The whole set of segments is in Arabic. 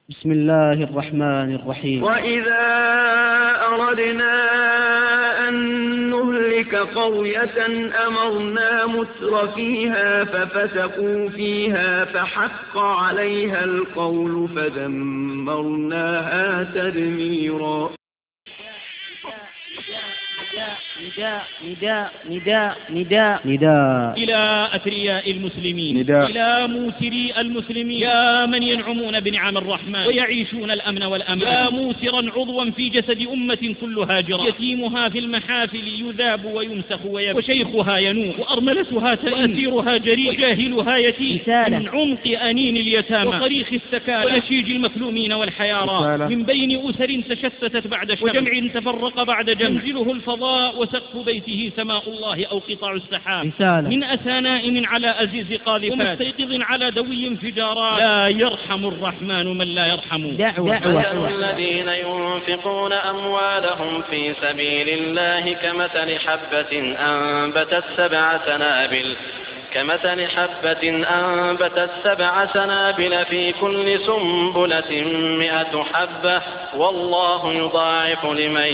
بسم الله الرحمن الرحيم. وإذا أردنا أن نهلك قرية أمرنا متر فيها ففسقوا فيها فحق عليها القول فدمرناها تدميرا. نداء نداء نداء نداء نداء إلى أثرياء المسلمين، نداء إلى موسري المسلمين، يا من ينعمون بنعم الرحمن ويعيشون الأمن والأمان، يا موسرا عضوا في جسد أمة كلها جرى، يتيمها في المحافل يذاب ويمسخ ويبكي، وشيخها ينوح، وأرملتها تئن، وأسيرها جريح، وجاهلها يتيم، من عمق أنين اليتامى وصريخ السكالى ونشيج المكلومين والحيارى، من بين أسر تشتتت بعد شمس وجمع تفرق بعد جمع، ينزله الفضاء وسقف بيته سماء الله أو قطع السحاب، من أسى نائم على أزيز قاذفات ومستيقظ على دوي انفجارات، لا يرحم الرحمن من لا يرحم. دعوة الذين ينفقون أموالهم في سبيل الله كمثل حبة أنبتت 7 سنابل في كل سنبلة 100 حبة والله يضاعف لمن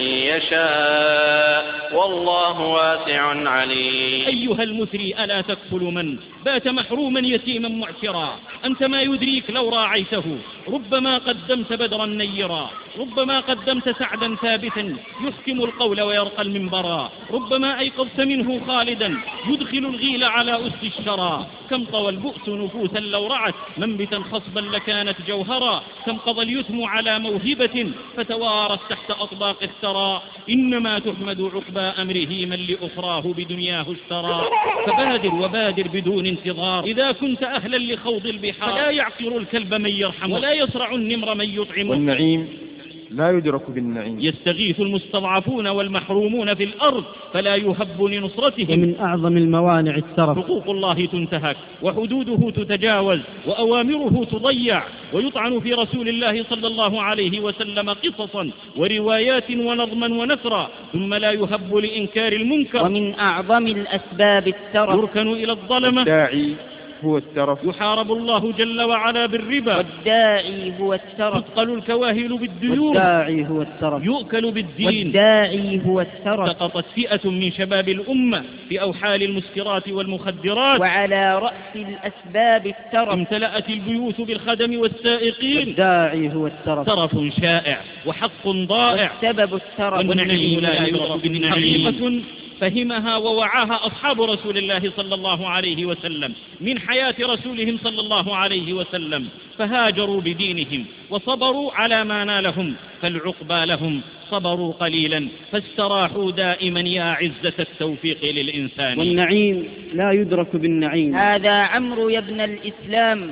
يشاء والله واسع عليم. أيها المثري ألا تكفل من بات محروما يتيما معسرا؟ أنت ما يدريك لو راعيته، ربما قدمت بدرا نيرا، ربما قدمت سعدا ثابتا يحكم القول ويرقى المنبرا، ربما أيقظت منه خالدا يدخل الغيل على أس الشرى. كم طوى البؤس نفوسا لو رعت منبتا خصبا لكانت جوهرا، كم قضى اليتم على موهبة فتوارت تحت أطباق الثرى. إنما تحمد عقبى أمره من لأخراه بدنياه اشترى. فبادر وبادر بدون انتظار إذا كنت أهلا لخوض البحار، فلا يعقر الكلب من يرحم ولا يصرع النمر من يطعم. والنعيم لا يدرك بالنعيم. يستغيث المستضعفون والمحرومون في الأرض فلا يهب لنصرتهم. ومن أعظم الموانع الترف. حقوق الله تنتهك وحدوده تتجاوز وأوامره تضيع، ويطعن في رسول الله صلى الله عليه وسلم قصصا وروايات ونظما ونثرا، ثم لا يهب لإنكار المنكر. ومن أعظم الأسباب الترف. يركن إلى الظلمة. الداعي هو الترف. يحارب الله جل وعلا بالربا. والداعي هو الترف. تثقل الكواهل بالديون. والداعي هو الترف. يؤكل بالدين. والداعي هو الترف. سقطت فئة من شباب الأمة في أوحال المسكرات والمخدرات. وعلى رأس الأسباب الترف. امتلأت البيوت بالخدم والسائقين. والداعي هو الترف. ترف شائع وحق ضائع. والسبب الترف. والنعيم لا يدرك بالنعيم. حقيقة فهمها ووعاها أصحاب رسول الله صلى الله عليه وسلم من حياة رسولهم صلى الله عليه وسلم، فهاجروا بدينهم وصبروا على ما نالهم، فالعقبى لهم صبروا قليلا فاستراحوا دائما يا عزة التوفيق للإنسان. والنعيم لا يدرك بالنعيم. هذا عمرو يا ابن الإسلام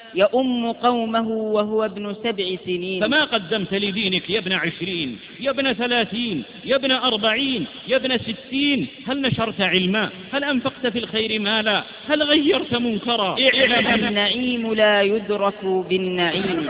يؤم قومه وهو ابن 7 سنين. فما قدمت لدينك يا ابن 20 يا ابن 30 يا ابن 40 يا ابن 60؟ هل نشرت علما؟ هل أنفقت في الخير مالا؟ هل غيرت منكرا؟ النعيم لا يدرك بالنعيم.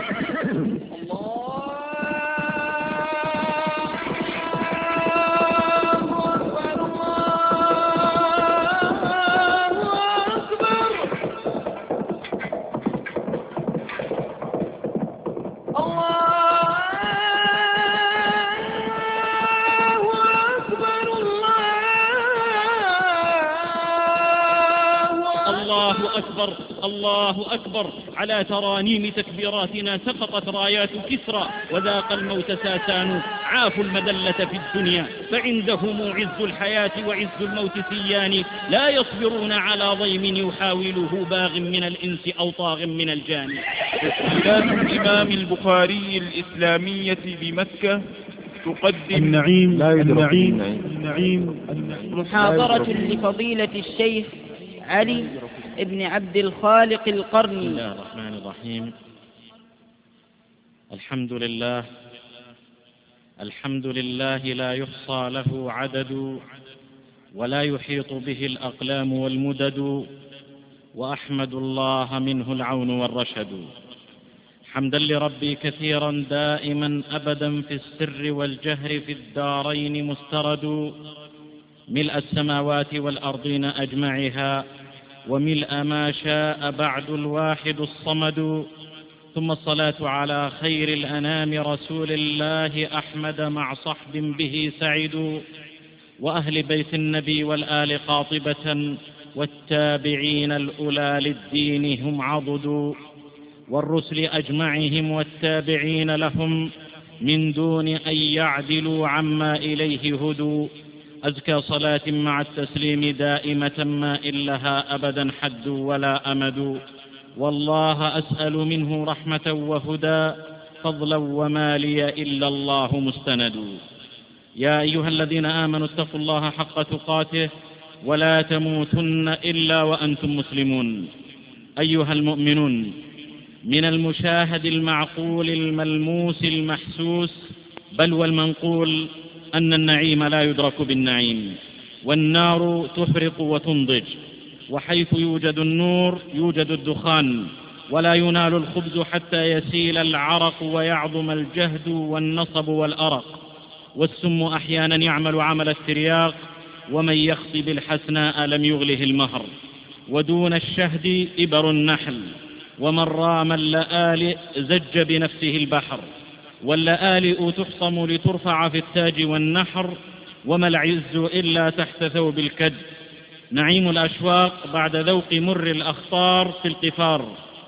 الله أكبر. على ترانيم تكبيراتنا سقطت رايات كسرى وذاق الموت ساسان، عافوا المذلة في الدنيا فعندهم عز الحياة وعز الموت سيان، لا يصبرون على ضيم يحاوله باغ من الإنس أو طاغ من الجان. تسجيلات الإمام البخاري الإسلامية بمكة تقدم النعيم لا يدرك النعيم النعيم. محاضرة لفضيلة الشيخ علي ابن عبد الخالق القرني. بسم الله الرحمن الرحيم. الحمد لله لا يحصى له عدد ولا يحيط به الأقلام والمدد، وأحمد الله منه العون والرشد، حمدا لربي كثيرا دائما أبدا في السر والجهر في الدارين مسترد، ملء السماوات والأرضين أجمعها وملء ما شاء بعد الواحد الصمد، ثم الصلاة على خير الأنام رسول الله أحمد مع صحب به سعدوا، وأهل بيت النبي والآل قاطبة، والتابعين الأولى للدين هم عضدوا، والرسل أجمعهم والتابعين لهم من دون أن يعدلوا عما إليه هدوا. أزكى صلاة مع التسليم دائمة ما إن لها أبدا حد ولا أمد، والله أسأل منه رحمة وهدى فضلا وما لي إلا الله مستند. يا أيها الذين آمنوا اتقوا الله حق تقاته ولا تموتن إلا وأنتم مسلمون. أيها المؤمنون، من المشاهد المعقول الملموس المحسوس بل والمنقول أن النعيم لا يدرك بالنعيم، والنار تحرق وتنضج، وحيث يوجد النور يوجد الدخان، ولا ينال الخبز حتى يسيل العرق ويعظم الجهد والنصب والأرق، والسم أحيانا يعمل عمل الترياق، ومن يخطب الحسناء لم يغله المهر، ودون الشهد إبر النحل، ومن رام اللآلئ زج بنفسه البحر، واللآلئ تحصم لترفع في التاج والنحر، وما العز إلا تحت ثوب الكد. نعيم الأشواق بعد ذوق مر الأخطار في القفار،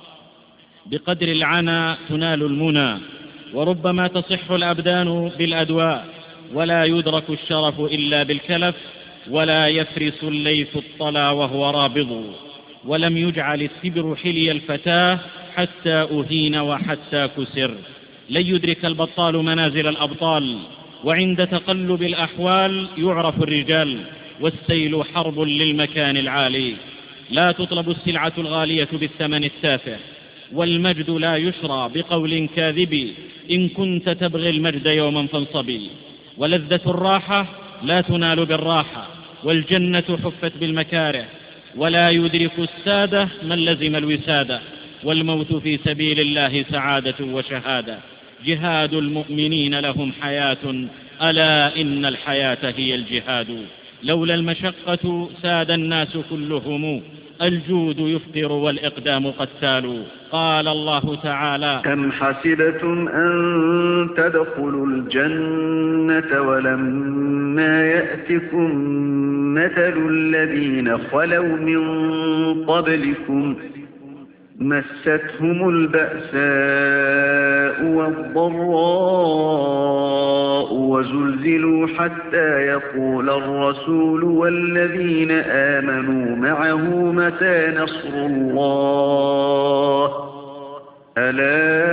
بقدر العنا تنال المنى، وربما تصح الأبدان بالأدواء، ولا يدرك الشرف إلا بالكلف، ولا يفرس الليث الطلا وهو رابض، ولم يجعل السبر حلي الفتاة حتى أهين وحتى كسر. لن يدرك البطال منازل الأبطال، وعند تقلب الأحوال يعرف الرجال، والسيل حرب للمكان العالي. لا تطلب السلعة الغالية بالثمن التافه، والمجد لا يشرى بقول كاذب، إن كنت تبغي المجد يوما فانصبي. ولذة الراحة لا تنال بالراحة، والجنة حفت بالمكاره، ولا يدرك السادة من لزم الوسادة، والموت في سبيل الله سعادة وشهادة. جهاد المؤمنين لهم حياة، ألا إن الحياة هي الجهاد. لولا المشقة ساد الناس كلهم، الجود يفطر والإقدام قتال. قال الله تعالى: أم حسبتم أن تدخلوا الجنة ولما يأتكم مثل الذين خلوا من قبلكم مستهم البأساء والضراء وزلزلوا حتى يقول الرسول والذين آمنوا معه متى نصر الله ألا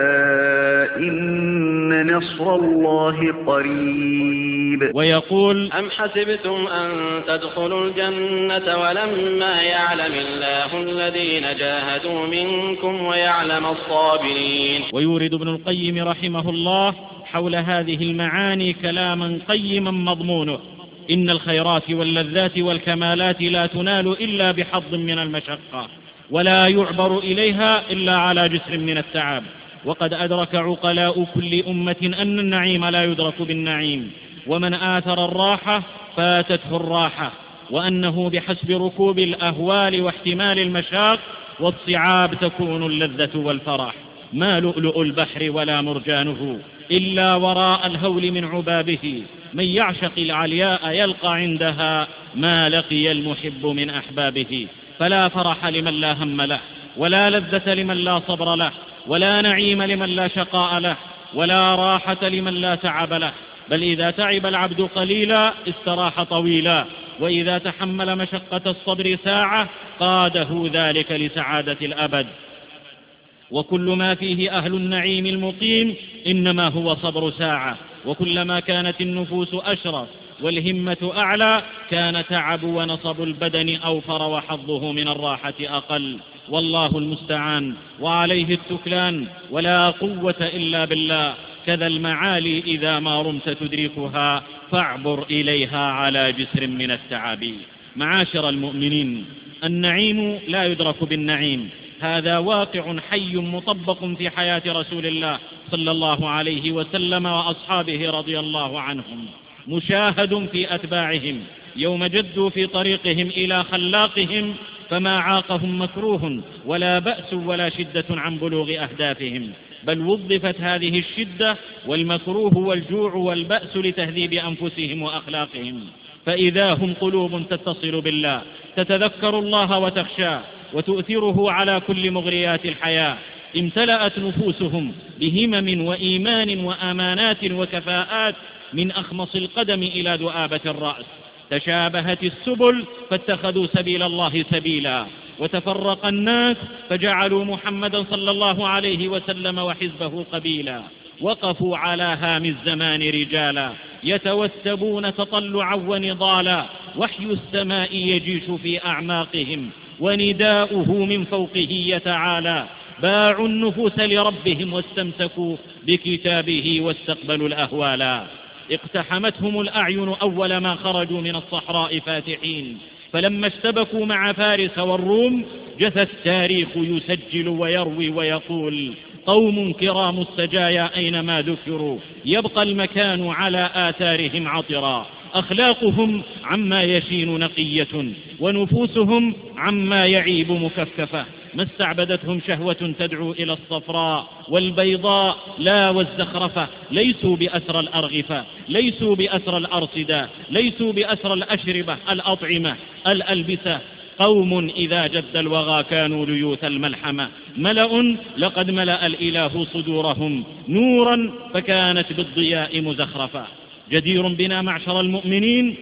إن نصر الله قريب. ويقول: أم حسبتم أن تدخلوا الجنة ولما يعلم الله الذين جاهدوا منكم ويعلم الصابرين. ويورد ابن القيم رحمه الله حول هذه المعاني كلاما قيما مضمونه: إن الخيرات واللذات والكمالات لا تنال إلا بحظ من المشقة، ولا يعبر إليها إلا على جسر من التعب. وقد أدرك عقلاء كل أمة أن النعيم لا يدرك بالنعيم، ومن آثر الراحة فاتته الراحة، وأنه بحسب ركوب الأهوال واحتمال المشاق والصعاب تكون اللذة والفرح. ما لؤلؤ البحر ولا مرجانه إلا وراء الهول من عبابه، من يعشق العلياء يلقى عندها ما لقي المحب من أحبابه. فلا فرح لمن لا هم له، ولا لذة لمن لا صبر له، ولا نعيم لمن لا شقاء له، ولا راحة لمن لا تعب له. بل إذا تعب العبد قليلا استراح طويلا، وإذا تحمل مشقة الصبر ساعة قاده ذلك لسعادة الأبد. وكل ما فيه أهل النعيم المقيم إنما هو صبر ساعة، وكلما كانت النفوس أشرف والهمة أعلى كان تعب ونصب البدن أوفر وحظه من الراحة أقل. والله المستعان وعليه التكلان، ولا قوة إلا بالله. كذا المعالي إذا ما رمت تدركها فاعبر إليها على جسر من التعب. معاشر المؤمنين، النعيم لا يدرك بالنعيم، هذا واقع حي مطبق في حياة رسول الله صلى الله عليه وسلم وأصحابه رضي الله عنهم، مشاهد في أتباعهم يوم جدوا في طريقهم إلى خلاقهم فما عاقهم مكروه ولا بأس ولا شدة عن بلوغ أهدافهم، بل وظفت هذه الشدة والمكروه والجوع والبأس لتهذيب أنفسهم وأخلاقهم، فإذا هم قلوب تتصل بالله تتذكر الله وتخشاه وتؤثره على كل مغريات الحياة، امتلأت نفوسهم بهمم وإيمان وأمانات وكفاءات من أخمص القدم إلى ذؤابة الرأس، تشابهت السبل فاتخذوا سبيل الله سبيلا، وتفرق الناس فجعلوا محمدا صلى الله عليه وسلم وحزبه قبيلا، وقفوا على هام الزمان رجالا يتوثبون تطلعا ونضالا، وحي السماء يجيش في أعماقهم ونداؤه من فوقه يتعالى، باعوا النفوس لربهم واستمسكوا بكتابه واستقبلوا الأهوالا، اقتحمتهم الأعين أول ما خرجوا من الصحراء فاتحين، فلما اشتبكوا مع فارس والروم جثى التاريخ يسجل ويروي ويقول: قوم كرام السجايا أينما ذكروا يبقى المكان على آثارهم عطرا، أخلاقهم عما يشين نقية ونفوسهم عما يعيب مكففة، ما استعبدتهم شهوة تدعو إلى الصفراء والبيضاء لا والزخرفة، ليسوا بأسر الأرغفة، ليسوا بأسر الأرصدة، ليسوا بأسر الأشربة الأطعمة الألبسة، قوم إذا جد الوغى كانوا ليوث الملحمة، ملأ لقد ملأ الإله صدورهم نورا فكانت بالضياء مزخرفة. جدير بنا معشر المؤمنين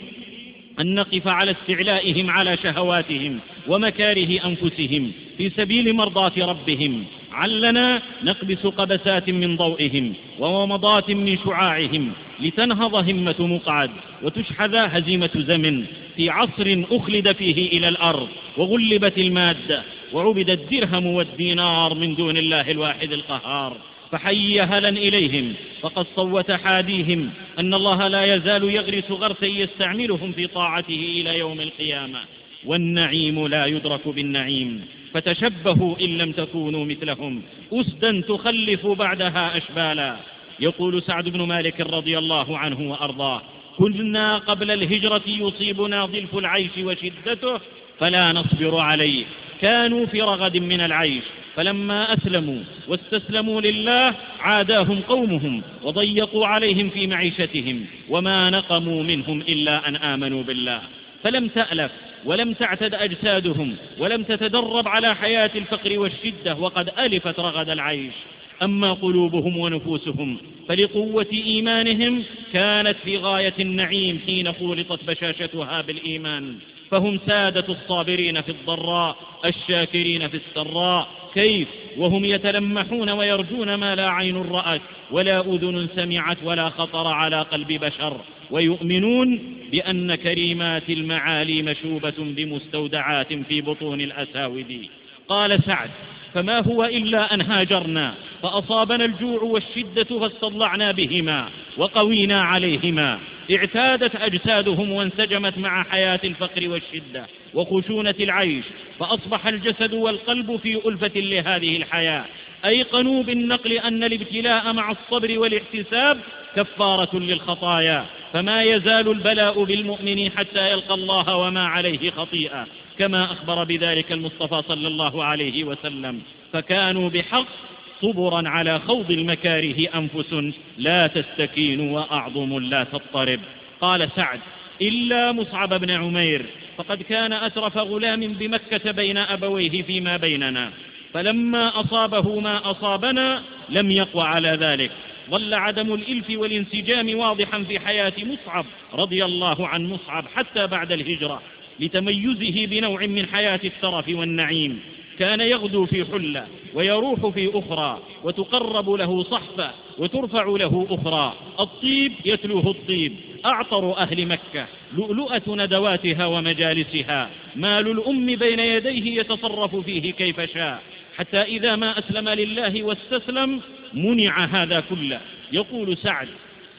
أن نقف على استعلائهم على شهواتهم ومكاره أنفسهم في سبيل مرضاة ربهم، علنا نقبس قبسات من ضوئهم وومضات من شعاعهم لتنهض همة مقعد وتشحذ هزيمة زمن في عصر أخلد فيه إلى الأرض وغلبت المادة وعبد الدرهم والدينار من دون الله الواحد القهار، فحي هلا إليهم فقد صوت حاديهم أن الله لا يزال يغرس غرسا يستعملهم في طاعته إلى يوم القيامة، والنعيم لا يدرك بالنعيم، فتشبهوا إن لم تكونوا مثلهم أسدا تخلف بعدها أشبالا. يقول سعد بن مالك رضي الله عنه وأرضاه: كنا قبل الهجرة يصيبنا ضلف العيش وشدته فلا نصبر عليه، كانوا في رغد من العيش، فلما أسلموا واستسلموا لله عاداهم قومهم وضيقوا عليهم في معيشتهم، وما نقموا منهم إلا أن آمنوا بالله، فلم تألف ولم تعتد أجسادهم ولم تتدرب على حياة الفقر والشدة وقد ألفت رغد العيش. أما قلوبهم ونفوسهم فلقوة إيمانهم كانت في غاية النعيم حين خولطت بشاشتها بالإيمان، فهم سادة الصابرين في الضراء الشاكرين في السراء، كيف وهم يتلمحون ويرجون ما لا عين رأت ولا أذن سمعت ولا خطر على قلب بشر، ويؤمنون بأن كريمات المعالي مشوبة بمستودعات في بطون الأساود. قال سعد: فما هو إلا أن هاجرنا فأصابنا الجوع والشدة فاستضلعنا بهما وقوينا عليهما، اعتادت أجسادهم وانسجمت مع حياة الفقر والشدة وخشونة العيش، فأصبح الجسد والقلب في ألفة لهذه الحياة، أيقنوا بالنقل أن الابتلاء مع الصبر والاحتساب كفارة للخطايا، فما يزال البلاء بالمؤمن حتى يلقى الله وما عليه خطيئة، كما أخبر بذلك المصطفى صلى الله عليه وسلم، فكانوا بحق صبرا على خوض المكاره أنفس لا تستكين وأعظم لا تضطرب. قال سعد: إلا مصعب بن عمير فقد كان أترف غلام بمكة بين أبويه فيما بيننا، فلما أصابه ما أصابنا لم يقوى على ذلك، ظل عدم الإلف والانسجام واضحا في حياة مصعب رضي الله عن مصعب حتى بعد الهجرة، لتميزه بنوع من حياة الترف والنعيم، كان يغدو في حلة ويروح في أخرى، وتقرب له صحفة وترفع له أخرى، الطيب يتلوه الطيب، أعطر أهل مكة، لؤلؤة ندواتها ومجالسها، مال الأم بين يديه يتصرف فيه كيف شاء، حتى إذا ما أسلم لله واستسلم منع هذا كله. يقول سعد: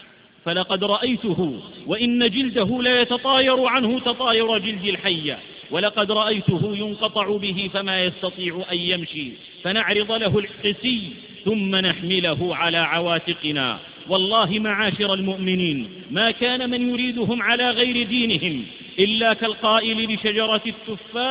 فلقد رأيته وإن جلده لا يتطاير عنه تطاير جلد الحية، ولقد رأيته ينقطع به فما يستطيع أن يمشي، فنعرض له القسي ثم نحمله على عواتقنا. والله معاشر المؤمنين ما كان من يريدهم على غير دينهم إلا كالقائل لشجرة التفاح: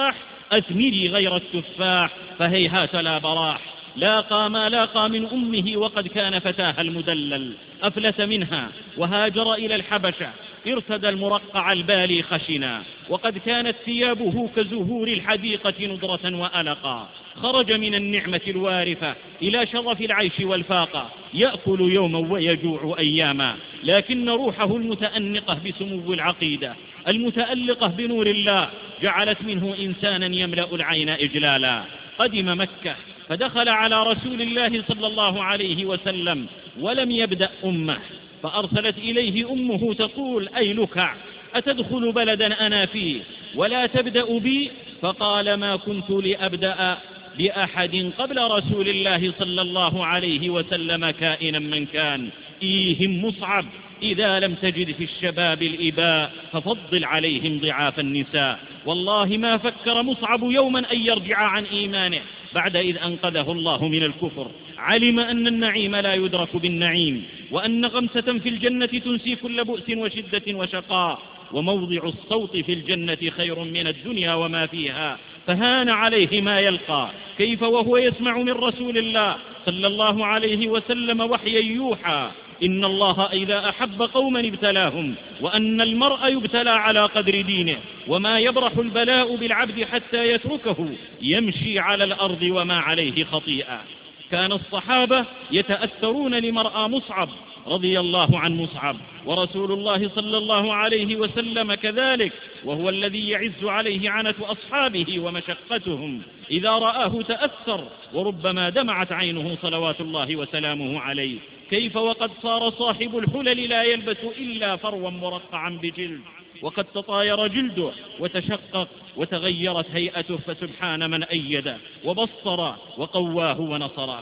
أثمري غير التفاح فهيهات لا براح. لاقى ما لاقى من أمه وقد كان فتاها المدلل، أفلت منها وهاجر إلى الحبشة، ارتدى المرقع البالي خشنا، وقد كانت ثيابه كزهور الحديقة نضرة وألقا. خرج من النعمة الوارفة إلى شرف العيش والفاقة، يأكل يوما ويجوع أياما، لكن روحه المتأنقة بسمو العقيدة المتألقة بنور الله جعلت منه إنسانا يملأ العين إجلالا. قدم مكة فدخل على رسول الله صلى الله عليه وسلم ولم يبدأ أمه، فأرسلت إليه أمه تقول: أي لكع، أتدخل بلدا أنا فيه ولا تبدأ بي؟ فقال: ما كنت لأبدأ بأحد قبل رسول الله صلى الله عليه وسلم كائنا من كان. إيهم مصعب إذا لم تجد في الشباب الإباء ففضل عليهم ضعاف النساء. والله ما فكر مصعب يوما أن يرجع عن إيمانه بعد إذ أنقذه الله من الكفر. علم أن النعيم لا يدرك بالنعيم، وأن غمسة في الجنة تنسي كل بؤس وشدة وشقاء، وموضع الصوت في الجنة خير من الدنيا وما فيها. فهان عليه ما يلقى، كيف وهو يسمع من رسول الله صلى الله عليه وسلم وحيا يوحى إن الله إذا أحب قوما ابتلاهم، وأن المرء يبتلى على قدر دينه، وما يبرح البلاء بالعبد حتى يتركه يمشي على الأرض وما عليه خطيئة. كان الصحابة يتأثرون لمرأى مصعب رضي الله عن مصعب، ورسول الله صلى الله عليه وسلم كذلك، وهو الذي يعز عليه عنة أصحابه ومشقتهم. إذا رآه تأثر، وربما دمعت عينه صلوات الله وسلامه عليه. كيف وقد صار صاحب الحلل لا يلبس إلا فروا مرقعا بجلد، وقد تطاير جلده وتشقق وتغيرت هيئته، فسبحان من أيده وبصر وقواه ونصره.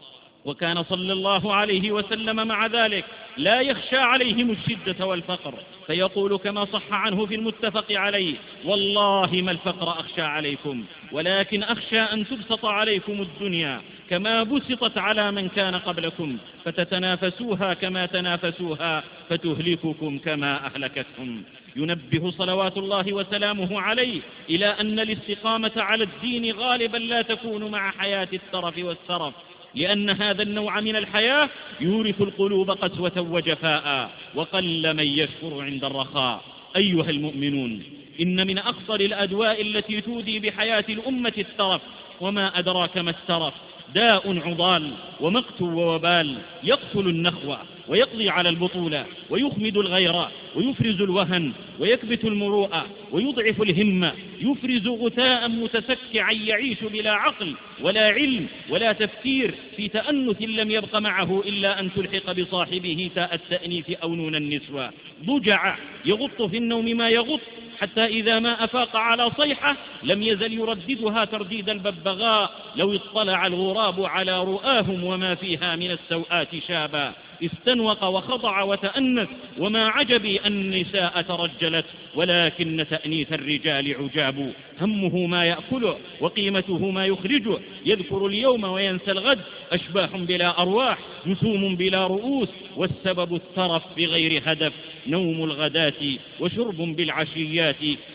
وكان صلى الله عليه وسلم مع ذلك لا يخشى عليهم الشدة والفقر، فيقول كما صح عنه في المتفق عليه: والله ما الفقر أخشى عليكم، ولكن أخشى أن تبسط عليكم الدنيا كما بسطت على من كان قبلكم، فتتنافسوها كما تنافسوها، فتهلككم كما أهلكتهم. ينبه صلوات الله وسلامه عليه إلى أن الاستقامة على الدين غالبا لا تكون مع حياة الترف والسرف، لأن هذا النوع من الحياة يورث القلوب قسوة وجفاء، وقل من يشكر عند الرخاء. أيها المؤمنون، إن من أخطر الأدواء التي تودي بحياة الأمة الترف، وما أدراك ما الترف؟ داء عضال ومقت ووبال، يقتل النخوة ويقضي على البطولة ويخمد الغيراء ويفرز الوهن ويكبت المروءة ويضعف الهمة، يفرز غثاء متسكعا يعيش بلا عقل ولا علم ولا تفكير، في تأنث لم يبق معه إلا أن تلحق بصاحبه تاء التأنيث أو نون النسوة. ضجع يغط في النوم ما يغط، حتى إذا ما أفاق على صيحة لم يزل يرددها ترديد الببغاء: لو اطلع الغراب على رؤاهم وما فيها من السوءات شابا. استنوق وخضع وتأنث، وما عجبي أن النساء ترجلت، ولكن تأنيث الرجال عجاب. همه ما يأكله وقيمته ما يخرجه، يذكر اليوم وينسى الغد، أشباح بلا أرواح، جسوم بلا رؤوس، والسبب الترف بغير هدف، نوم الغداة وشرب بالعشيات،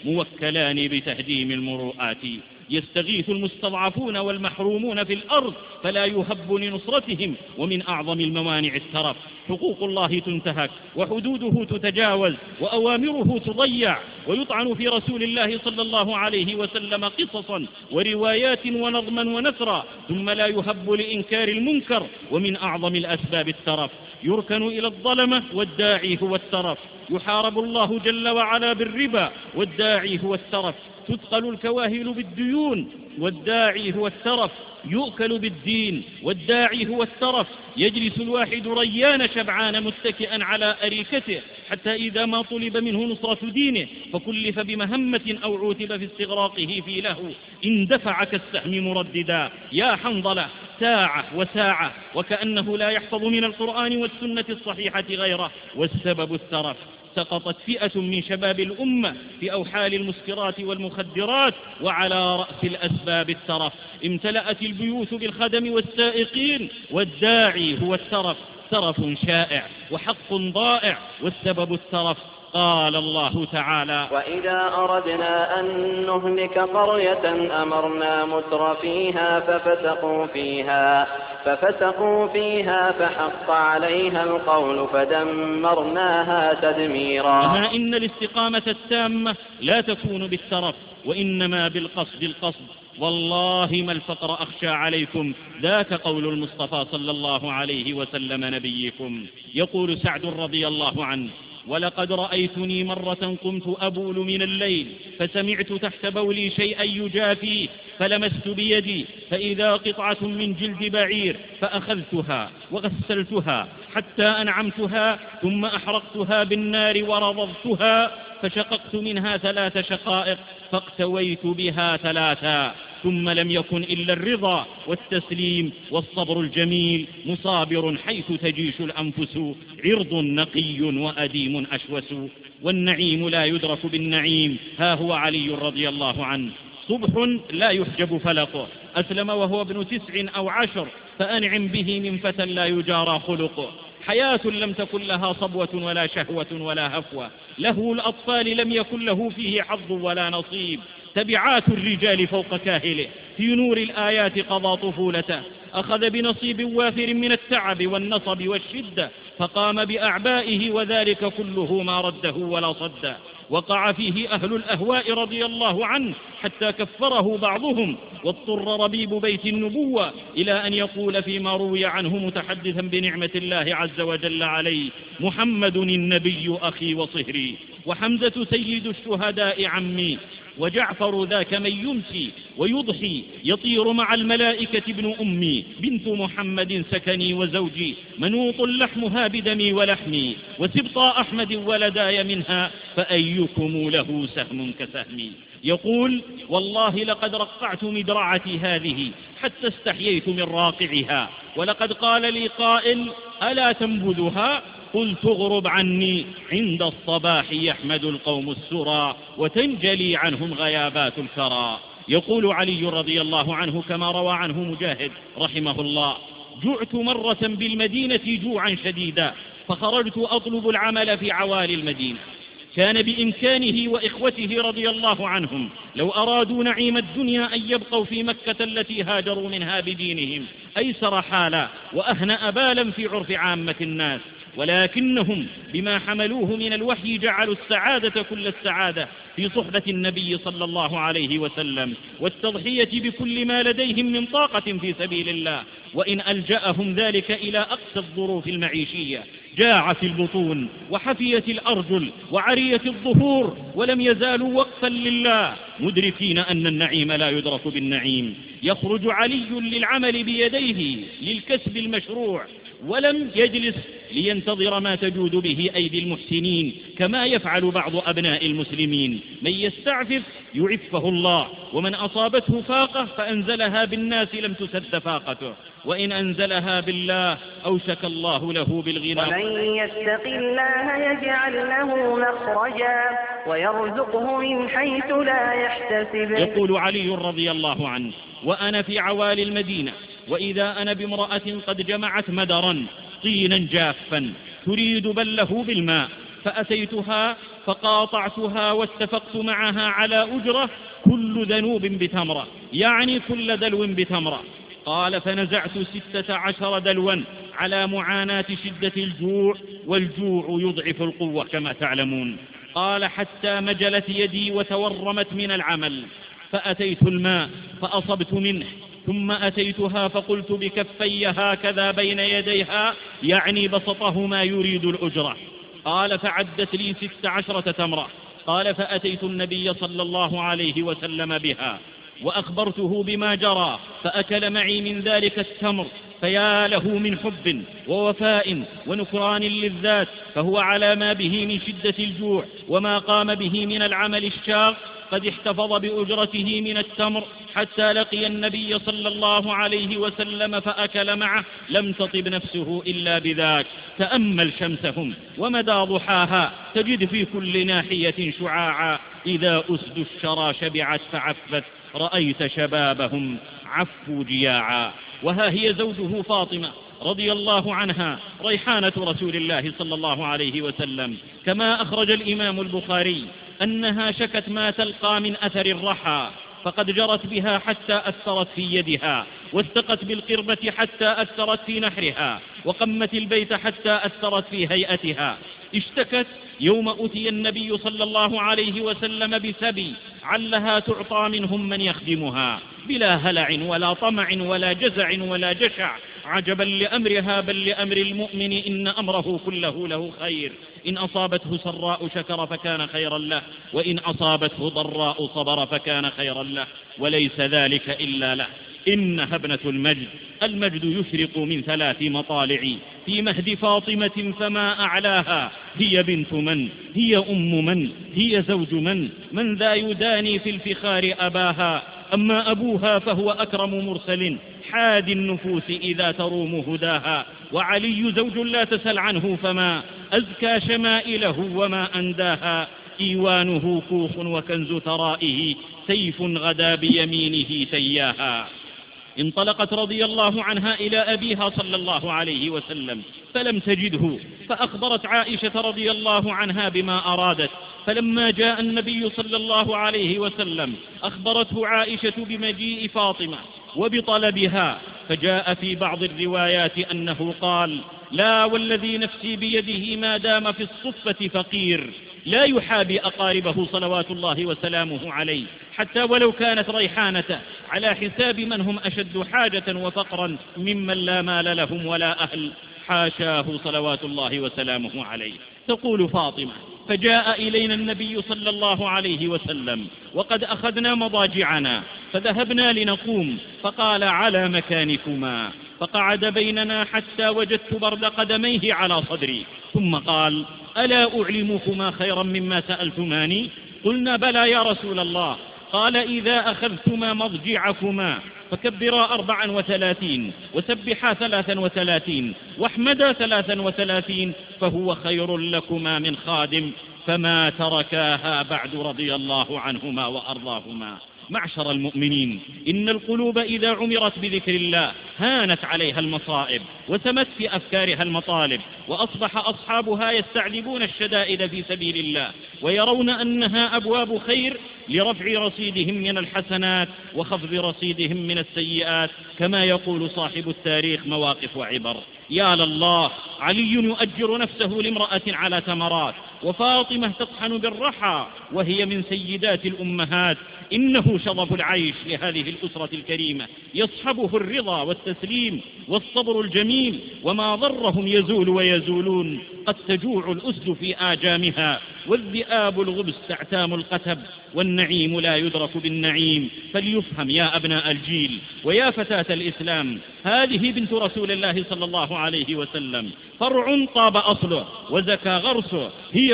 موكلان بتهديم المروءات. يستغيث المستضعفون والمحرومون في الأرض فلا يهب لنصرتهم، ومن أعظم الموانع الترف. حقوق الله تنتهك وحدوده تتجاوز وأوامره تضيع، ويطعن في رسول الله صلى الله عليه وسلم قصصا وروايات ونظما ونثرا، ثم لا يهب لإنكار المنكر. ومن أعظم الأسباب الترف. يركن إلى الظلمة والداعي هو الترف، يحارب الله جل وعلا بالربا والداعي هو الترف، تثقل الكواهل بالديون والداعي هو الترف، يؤكل بالدين والداعي هو الترف. يجلس الواحد ريان شبعان متكئا على أريكته، حتى إذا ما طلب منه نصرة دينه فكلف بمهمة أو عوتب في استغراقه في لهو، اندفع كالسهم مرددا. يا حنظلة، ساعة وساعة، وكأنه لا يحفظ من القرآن والسنة الصحيحة غيره. والسبب الترف. سقطت فئة من شباب الأمة في أوحال المسكرات والمخدرات، وعلى رأس الأسباب الترف. امتلأت البيوت بالخدم والسائقين، والداعي هو الترف. ترف شائع وحق ضائع، والسبب الترف. قال الله تعالى: وإذا أردنا أن نهلك قرية أمرنا متر فيها ففسقوا فيها فحق عليها القول فدمرناها تدميرا. أما إن الاستقامة التامة لا تكون بالترف، وإنما القصد. والله ما الفقر أخشى عليكم، ذاك قول المصطفى صلى الله عليه وسلم نبيكم. يقول سعد رضي الله عنه: ولقد رأيتني مرة قمت أبول من الليل فسمعت تحت بولي شيئا يجافي فلمست بيدي فإذا قطعة من جلد بعير فأخذتها وغسلتها حتى أنعمتها ثم أحرقتها بالنار ورضضتها فشققت منها 3 شقائق فاقتويت بها 3 ثم لم يكن إلا الرضا والتسليم والصبر الجميل مصابر حيث تجيش الأنفس عرض نقي وأديم أشوس والنعيم لا يدرك بالنعيم. ها هو علي رضي الله عنه صبح لا يحجب فلقه، أسلم وهو ابن 9 أو 10 فأنعم به من فتى لا يجارى خلقه. حياة لم تكن لها صبوة ولا شهوة ولا هفوة، له الأطفال لم يكن له فيه حظ ولا نصيب. تبعات الرجال فوق كاهله، في نور الآيات قضى طفولته، أخذ بنصيب وافر من التعب والنصب والشدة فقام بأعبائه وذلك كله ما رده ولا صد. وقع فيه أهل الأهواء رضي الله عنه حتى كفره بعضهم، واضطر ربيب بيت النبوة إلى أن يقول فيما روي عنه متحدثا بنعمة الله عز وجل عليه: محمد النبي أخي وصهري، وحمزة سيد الشهداء عمي، وجعفر ذاك من يمسي ويضحي يطير مع الملائكة ابن أمي، بنت محمد سكني وزوجي، منوط لحمها بدمي ولحمي، وسبطى أحمد ولداي منها، فأيكم له سهم كسهمي. يقول: والله لقد رقعت مدرعتي هذه حتى استحييت من راقعها، ولقد قال لي قائل: ألا تنبذها؟ قلت: اغرب عني، عند الصباح يحمد القوم السرى وتنجلي عنهم غيابات الكرى. يقول علي رضي الله عنه كما روى عنه مجاهد رحمه الله: جعت مرة بالمدينة جوعا شديدا فخرجت أطلب العمل في عوالي المدينة. كان بإمكانه وإخوته رضي الله عنهم لو أرادوا نعيم الدنيا أن يبقوا في مكة التي هاجروا منها بدينهم أيسر حالا وأهنأ بالا في عرف عامة الناس، ولكنهم بما حملوه من الوحي جعلوا السعادة كل السعادة في صحبة النبي صلى الله عليه وسلم والتضحية بكل ما لديهم من طاقة في سبيل الله، وإن ألجأهم ذلك إلى أقصى الظروف المعيشية. جاعت البطون وحفيت الأرجل وعريت الظهور، ولم يزالوا وقفا لله مدركين أن النعيم لا يدرك بالنعيم. يخرج علي للعمل بيديه للكسب المشروع، ولم يجلس لينتظر ما تجود به أيدي المحسنين كما يفعل بعض أبناء المسلمين. من يستعفف يعفه الله، ومن أصابته فاقة فأنزلها بالناس لم تسد فاقته، وإن أنزلها بالله أوشك الله له بالغنى. ومن يتق الله يجعل له مخرجا ويرزقه من حيث لا يحتسب. يقول علي رضي الله عنه: وأنا في عوالي المدينة وإذا أنا بامرأة قد جمعت مدرا طينا جافا تريد بله بالماء، فأتيتها فقاطعتها واتفقت معها على أجرة كل ذنوب بتمرة، يعني كل دلو بتمرة. قال: فنزعت 16 دلوا على معاناة شدة الجوع، والجوع يضعف القوة كما تعلمون. قال: حتى مجلت يدي وتورمت من العمل، فأتيت الماء فأصبت منه، ثم أتيتها فقلت بكفي هكذا بين يديها، يعني بسطهما يريد الأجرة. قال: فعدت لي 16 تمرة. قال: فأتيت النبي صلى الله عليه وسلم بها وأخبرته بما جرى، فأكل معي من ذلك التمر، فيا له من حب ووفاء ونكران للذات، فهو على ما به من شدة الجوع وما قام به من العمل الشاق قد احتفظ بأجرته من التمر حتى لقي النبي صلى الله عليه وسلم فأكل معه، لم تطب نفسه إلا بذاك. تأمل شمسهم ومدى ضحاها، تجد في كل ناحية شعاعا، إذا أسد الشرى شبعت فعفت، رأيت شبابهم عفوا جياعا. وها هي زوجه فاطمة رضي الله عنها ريحانة رسول الله صلى الله عليه وسلم، كما أخرج الإمام البخاري أنها شكت ما تلقى من أثر الرحى، فقد جرت بها حتى أثرت في يدها، واستقت بالقربة حتى أثرت في نحرها، وقمت البيت حتى أثرت في هيئتها. اشتكت يوم أتي النبي صلى الله عليه وسلم بسبي علها تعطى منهم من يخدمها، بلا هلع ولا طمع ولا جزع ولا جشع. عجبا لأمرها، بل لأمر المؤمن إن أمره كله له خير، إن أصابته سراء شكر فكان خيرا له، وإن أصابته ضراء صبر فكان خيرا له، وليس ذلك إلا له. إنها ابنة المجد، المجد يشرق من 3 مطالع في مهد فاطمة فما أعلاها. هي بنت من؟ هي أم من؟ هي زوج من؟ من ذا يداني في الفخار أباها؟ أما أبوها فهو أكرم مرسل حاد النفوس إذا تروم هداها. وعلي زوج لا تسل عنه فما أزكى شمائله وما أنداها. إيوانه كوخ وكنز ترائه سيف غدا بيمينه تياها. انطلقت رضي الله عنها إلى أبيها صلى الله عليه وسلم فلم تجده، فأخبرت عائشة رضي الله عنها بما أرادت. فلما جاء النبي صلى الله عليه وسلم أخبرته عائشة بمجيء فاطمة وبطلبها، فجاء في بعض الروايات أنه قال: لا والذي نفسي بيده ما دام في الصفة فقير لا يحابي أقاربه صلوات الله وسلامه عليه، حتى ولو كانت ريحانته على حساب من هم أشد حاجة وفقرا ممن لا مال لهم ولا أهل، حاشاه صلوات الله وسلامه عليه. تقول فاطمة: فجاء إلينا النبي صلى الله عليه وسلم وقد أخذنا مضاجعنا فذهبنا لنقوم، فقال: على مكانكما، فقعد بيننا حتى وجدت برد قدميه على صدري، ثم قال: ألا أعلمكما خيرا مما سألتماني؟ قلنا: بلى يا رسول الله. قال: إذا أخذتما مضجعكما فكبرا 34 وسبحا 33 واحمدا 33 فهو خير لكما من خادم، فما تركاها بعد رضي الله عنهما وأرضاهما. معشر المؤمنين، إن القلوب إذا عمرت بذكر الله هانت عليها المصائب وسمت في أفكارها المطالب، وأصبح أصحابها يستعذبون الشدائد في سبيل الله، ويرون أنها أبواب خير لرفع رصيدهم من الحسنات وخفض رصيدهم من السيئات، كما يقول صاحب التاريخ: مواقف وعبر. يا لله، علي يؤجر نفسه لامرأة على تمرات، وفاطمة تطحن بالرحى وهي من سيدات الأمهات. إنه شظف العيش لهذه الأسرة الكريمة، يصحبه الرضا والتسليم والصبر الجميل، وما ضرهم يزول ويزولون. قد تجوع الأسد في آجامها، والذئاب الغبس تعتام القتب، والنعيم لا يدرك بالنعيم. فليفهم يا أبناء الجيل ويا فتاة الإسلام، هذه بنت رسول الله صلى الله عليه وسلم، فرع طاب أصله وزكى غرسه،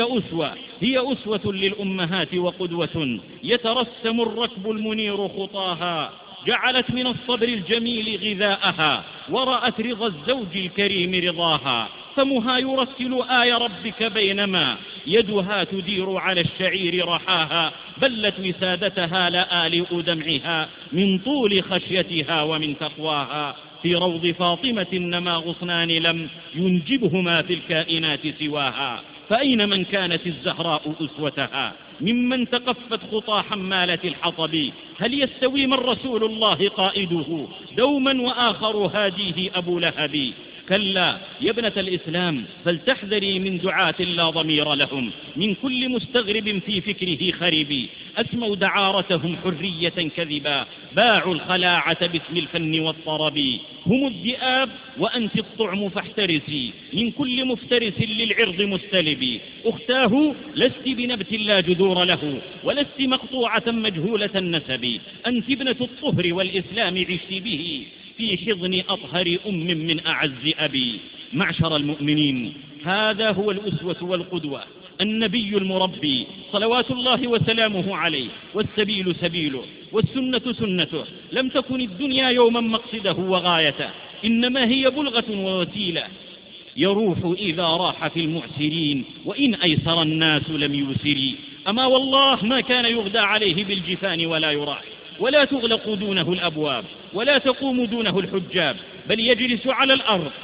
هي أسوة للأمهات وقدوة، يترسم الركب المنير خطاها، جعلت من الصبر الجميل غذاءها، ورأت رضا الزوج الكريم رضاها. فمها يرسل آي ربك بينما يدها تدير على الشعير رحاها، بلت وسادتها لآلئ دمعها من طول خشيتها ومن تقواها. في روض فاطمة نما غصنان لم ينجبهما في الكائنات سواها، فأين من كانت الزهراء أسوتها ممن تقفت خطى حمالة الحطب؟ هل يستوي من رسول الله قائده دوما وآخر هاديه أبو لهب؟ كلا يا ابنة الإسلام، فلتحذري من دعاة لا ضمير لهم، من كل مستغرب في فكره خرب، أسموا دعارتهم حرية كذبا، باعوا الخلاعة باسم الفن والطرب. هم الذئاب وأنت الطعم فاحترسي، من كل مفترس للعرض مستلب. أختاه لست بنبت لا جذور له، ولست مقطوعة مجهولة النسب، أنت ابنة الطهر والإسلام عشت به، في حضن أطهر من أعز أبي. معشر المؤمنين، هذا هو الأسوة والقدوة، النبي المربي صلوات الله وسلامه عليه، والسبيل سبيله والسنة سنته. لم تكن الدنيا يوما مقصده وغايته، إنما هي بلغة ووسيلة، يروح إذا راح في المعسرين، وإن أيسر الناس لم يوسري. أما والله ما كان يغدى عليه بالجفان ولا يراح، ولا تغلق دونه الأبواب، ولا تقوم دونه الحجاب، بل يجلس على الأرض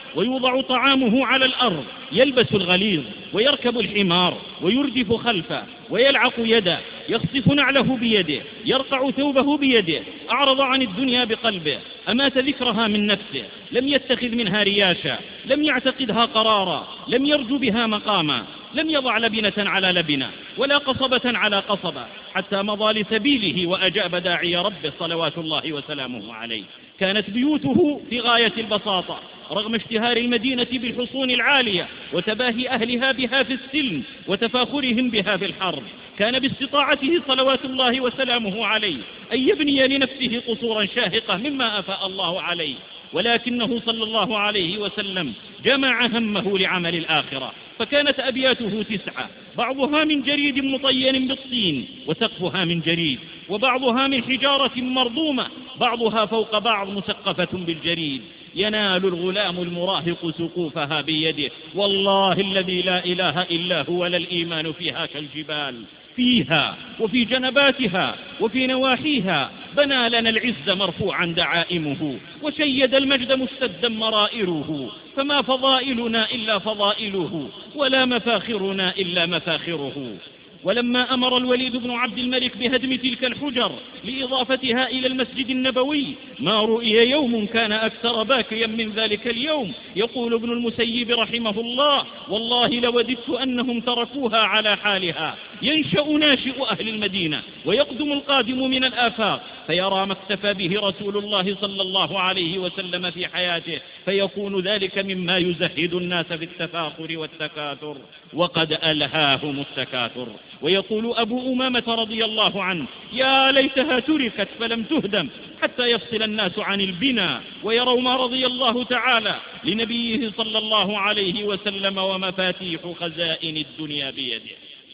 ويوضع طعامه على الأرض، يلبس الغليظ ويركب الحمار ويردف خلفه ويلعق يده، يخصف نعله بيده، يرقع ثوبه بيده، أعرض عن الدنيا بقلبه، أمات ذكرها من نفسه، لم يتخذ منها رياشا، لم يعتقدها قرارا، لم يرجو بها مقاما، لم يضع لبنة على لبنة ولا قصبة على قصبة، حتى مضى لسبيله وأجاب داعي ربه صلوات الله وسلامه عليه. كانت بيوته في غاية البساطة رغم اشتهار المدينة بالحصون العالية وتباهي أهلها بها في السلم وتفاخرهم بها في الحرب. كان باستطاعته صلوات الله وسلامه عليه أن يبني لنفسه قصورا شاهقة مما أفاء الله عليه، ولكنه صلى الله عليه وسلم جمع همه لعمل الآخرة، فكانت أبياته 9، بعضها من جريد مطين بالطين وسقفها من جريد، وبعضها من حجارة مرضومة بعضها فوق بعض مسقفة بالجريد. ينال الغلام المراهق سقوفها بيده، والله الذي لا إله إلا هو للإيمان فيها كالجبال. فيها وفي جنباتها وفي نواحيها بنى لنا العز مرفوعا دعائمه، وشيد المجد مستدا مرائره، فما فضائلنا إلا فضائله، ولا مفاخرنا إلا مفاخره. ولما أمر الوليد بن عبد الملك بهدم تلك الحجر لإضافتها إلى المسجد النبوي ما رؤي يوم كان أكثر باكيا من ذلك اليوم. يقول ابن المسيب رحمه الله: والله لوددت أنهم تركوها على حالها. ينشأ ناشئ أهل المدينة ويقدم القادم من الآفاق فيرى ما اكتفى به رسول الله صلى الله عليه وسلم في حياته، فيكون ذلك مما يزهد الناس في التفاخر والتكاثر، وقد ألهاهم التكاثر. ويقول أبو أمامة رضي الله عنه: يا ليتها تركت فلم تهدم حتى يفصل الناس عن البناء ويروا ما رضي الله تعالى لنبيه صلى الله عليه وسلم ومفاتيح خزائن الدنيا بيده.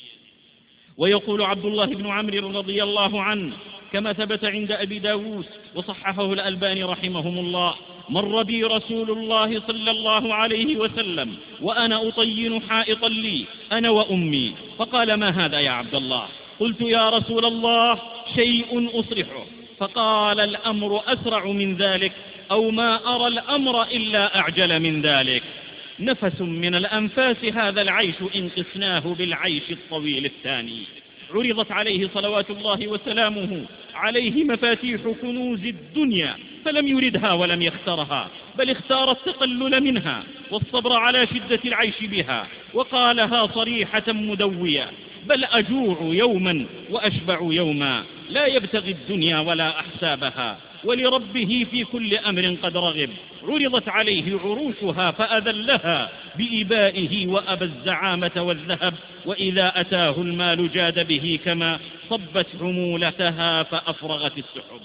ويقول عبد الله بن عمرو رضي الله عنه كما ثبت عند أبي داود وصححه الألباني رحمهم الله: مر بي رسول الله صلى الله عليه وسلم وأنا أطين حائطا لي أنا وأمي، فقال: ما هذا يا عبد الله؟ قلت: يا رسول الله شيء أصرحه. فقال: الأمر أسرع من ذلك، أو ما أرى الأمر إلا أعجل من ذلك. نفس من الأنفاس هذا العيش إن قسناه بالعيش الطويل الثاني. عرضت عليه صلوات الله وسلامه عليه مفاتيح كنوز الدنيا فلم يردها ولم يخترها، بل اختار التقلل منها والصبر على شدة العيش بها، وقالها صريحة مدوية: بل أجوع يوما وأشبع يوما، لا يبتغي الدنيا ولا أحسابها، ولربه في كل أمر قد رغب. عرضت عليه عروشها فأذلها بإبائه وأبى الزعامة والذهب، وإذا أتاه المال جاد به كما صبت حمولتها فأفرغت السحب.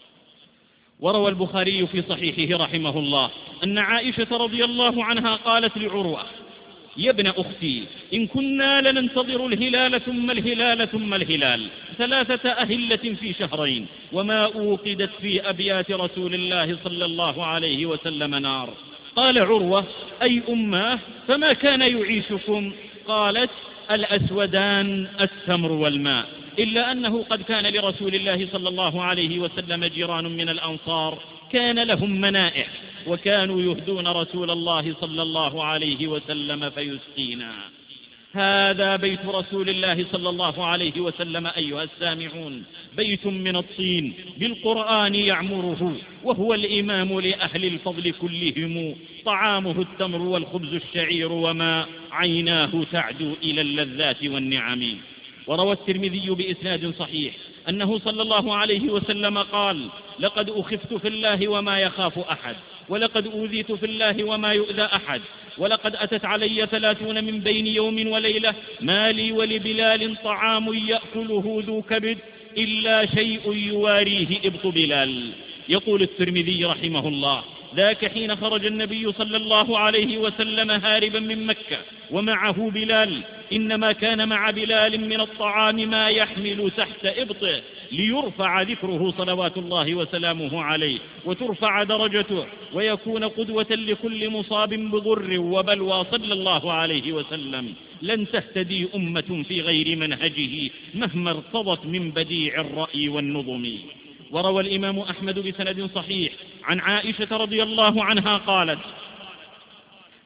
وروى البخاري في صحيحه رحمه الله أن عائشة رضي الله عنها قالت لعروة: يا ابن أختي، إن كنا لننتظر الهلال ثم الهلال ثم الهلال 3 أهلة في شهرين، وما أوقدت في أبيات رسول الله صلى الله عليه وسلم نار. قال عروة: أي أماه، فما كان يعيشكم؟ قالت: الأسودان التمر والماء، إلا أنه قد كان لرسول الله صلى الله عليه وسلم جيران من الأنصار كان لهم منائح، وكانوا يهدون رسول الله صلى الله عليه وسلم فيسقينا. هذا بيت رسول الله صلى الله عليه وسلم أيها السامعون، بيت من الطين بالقرآن يعمره، وهو الإمام لأهل الفضل كلهم، طعامه التمر والخبز الشعير، وما عيناه تعدو إلى اللذات والنعم. وروى الترمذي بإسناد صحيح أنه صلى الله عليه وسلم قال: لقد أخفت في الله وما يخاف أحد، ولقد أوذيت في الله وما يؤذى أحد، ولقد أتت علي 30 من بين يوم وليلة ما لي ولبلال طعام يأكله ذو كبد إلا شيء يواريه إبط بلال. يقول الترمذي رحمه الله: ذاك حين خرج النبي صلى الله عليه وسلم هاربا من مكة ومعه بلال، إنما كان مع بلال من الطعام ما يحمل تحت إبطه ليرفع ذكره صلوات الله وسلامه عليه، وترفع درجته، ويكون قدوة لكل مصاب بضر وبلوى صلى الله عليه وسلم. لن تهتدي أمة في غير منهجه مهما ارتضت من بديع الرأي والنظم. وروى الإمام أحمد بسند صحيح عن عائشة رضي الله عنها قالت: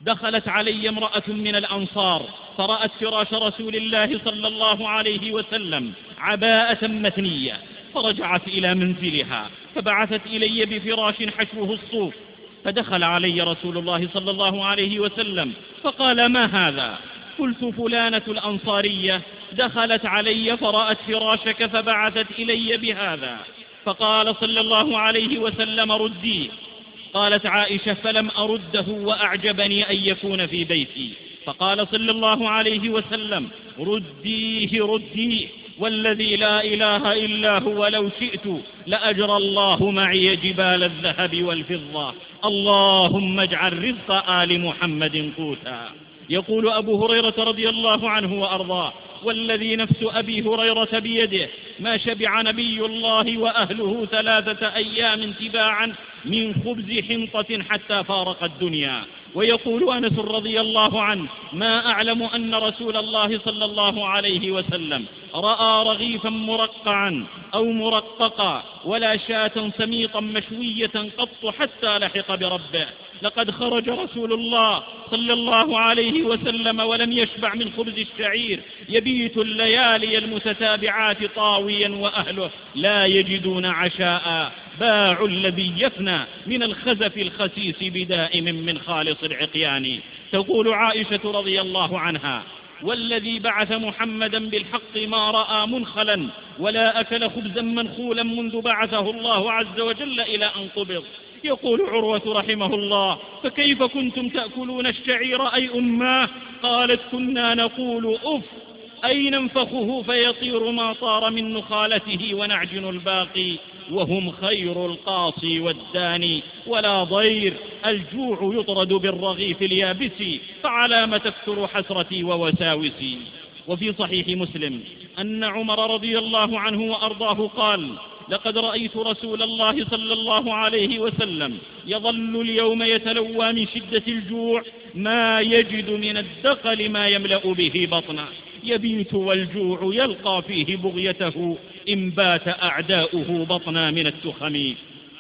دخلت علي امرأة من الأنصار فرأت فراش رسول الله صلى الله عليه وسلم عباءة مثنية، فرجعت إلى منزلها فبعثت إلي بفراش حشوه الصوف، فدخل علي رسول الله صلى الله عليه وسلم فقال: ما هذا؟ قلت: فلانة الأنصارية دخلت علي فرأت فراشك فبعثت إلي بهذا. فقال صلى الله عليه وسلم: رديه. قالت عائشة: فلم أرده وأعجبني أن يكون في بيتي. فقال صلى الله عليه وسلم: رديه والذي لا إله إلا هو لو شئت لأجرى الله معي جبال الذهب والفضة، اللهم اجعل رزق آل محمد قوتا. يقول أبو هريرة رضي الله عنه وأرضاه: والذي نفس أبي هريرة بيده ما شبع نبي الله وأهله 3 أيام تباعا من خبز حنطة حتى فارق الدنيا. ويقول أنس رضي الله عنه: ما أعلم أن رسول الله صلى الله عليه وسلم رأى رغيفا مرقعا أو مرققا ولا شاة سميطا مشوية قط حتى لحق بربه. لقد خرج رسول الله صلى الله عليه وسلم ولم يشبع من خبز الشعير، يبيت الليالي المتتابعات طاويا وأهله لا يجدون عشاء، باع الذي يفنى من الخزف الخسيس بدائم من خالص العقيان. تقول عائشة رضي الله عنها: والذي بعث محمدا بالحق ما رأى منخلا ولا أكل خبزا منخولا منذ بعثه الله عز وجل إلى أن قبض. يقول عروة رحمه الله: فكيف كنتم تأكلون الشعير أي أماه؟ قالت: كنا نقول أف أي ننفخه فيطير ما طار من نخالته ونعجن الباقي، وهم خير القاصي والداني ولا ضير، الجوع يطرد بالرغيف اليابس، فعلام تكثر حسرتي ووساوسي. وفي صحيح مسلم أن عمر رضي الله عنه وأرضاه قال: لقد رأيت رسول الله صلى الله عليه وسلم يظل اليوم يتلوى من شدة الجوع ما يجد من الدقل ما يملأ به بطنه، يبيت والجوع يلقى فيه بغيته إن بات أعداؤه بطنا من التخم.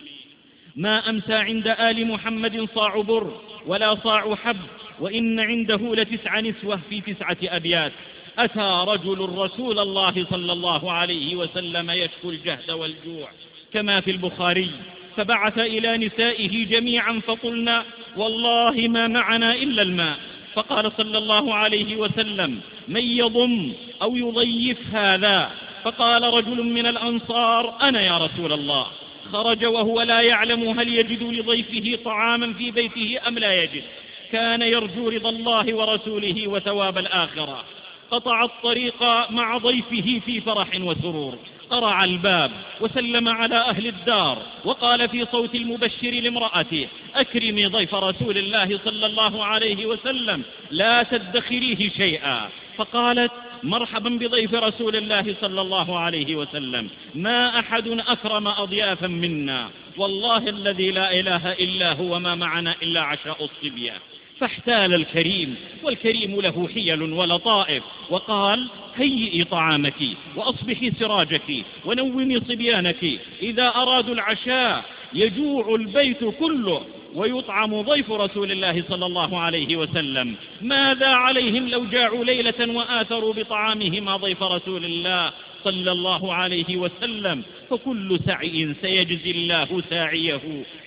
ما أمسى عند آل محمد صاع بر ولا صاع حب، وإن عنده ل9 نسوة في 9 أبيات. أتى رجل رسول الله صلى الله عليه وسلم يشكو الجهد والجوع كما في البخاري، فبعث إلى نسائه جميعا فقلنا: والله ما معنا إلا الماء. فقال صلى الله عليه وسلم: من يضم أو يضيف هذا؟ فقال رجل من الأنصار: أنا يا رسول الله. خرج وهو لا يعلم هل يجد لضيفه طعاما في بيته أم لا يجد، كان يرجو رضا الله ورسوله وثواب الآخرة. قطع الطريق مع ضيفه في فرح وسرور، قرع الباب وسلم على أهل الدار وقال في صوت المبشر لامرأته: أكرمي ضيف رسول الله صلى الله عليه وسلم لا تدخريه شيئا. فقالت: مرحبا بضيف رسول الله صلى الله عليه وسلم، ما أحد أكرم أضيافا منا، والله الذي لا إله إلا هو ما معنا إلا عشاء الصبية. فاحتال الكريم، والكريم له حيل ولطائف، وقال: هيئي طعامك وأصبحي سراجك ونومي صبيانك، إذا أرادوا العشاء يجوع البيت كله ويطعم ضيف رسول الله صلى الله عليه وسلم، ماذا عليهم لو جاعوا ليلة وآثروا بطعامهما ضيف رسول الله صلى الله عليه وسلم، فكل سعي سيجزي الله ساعيه،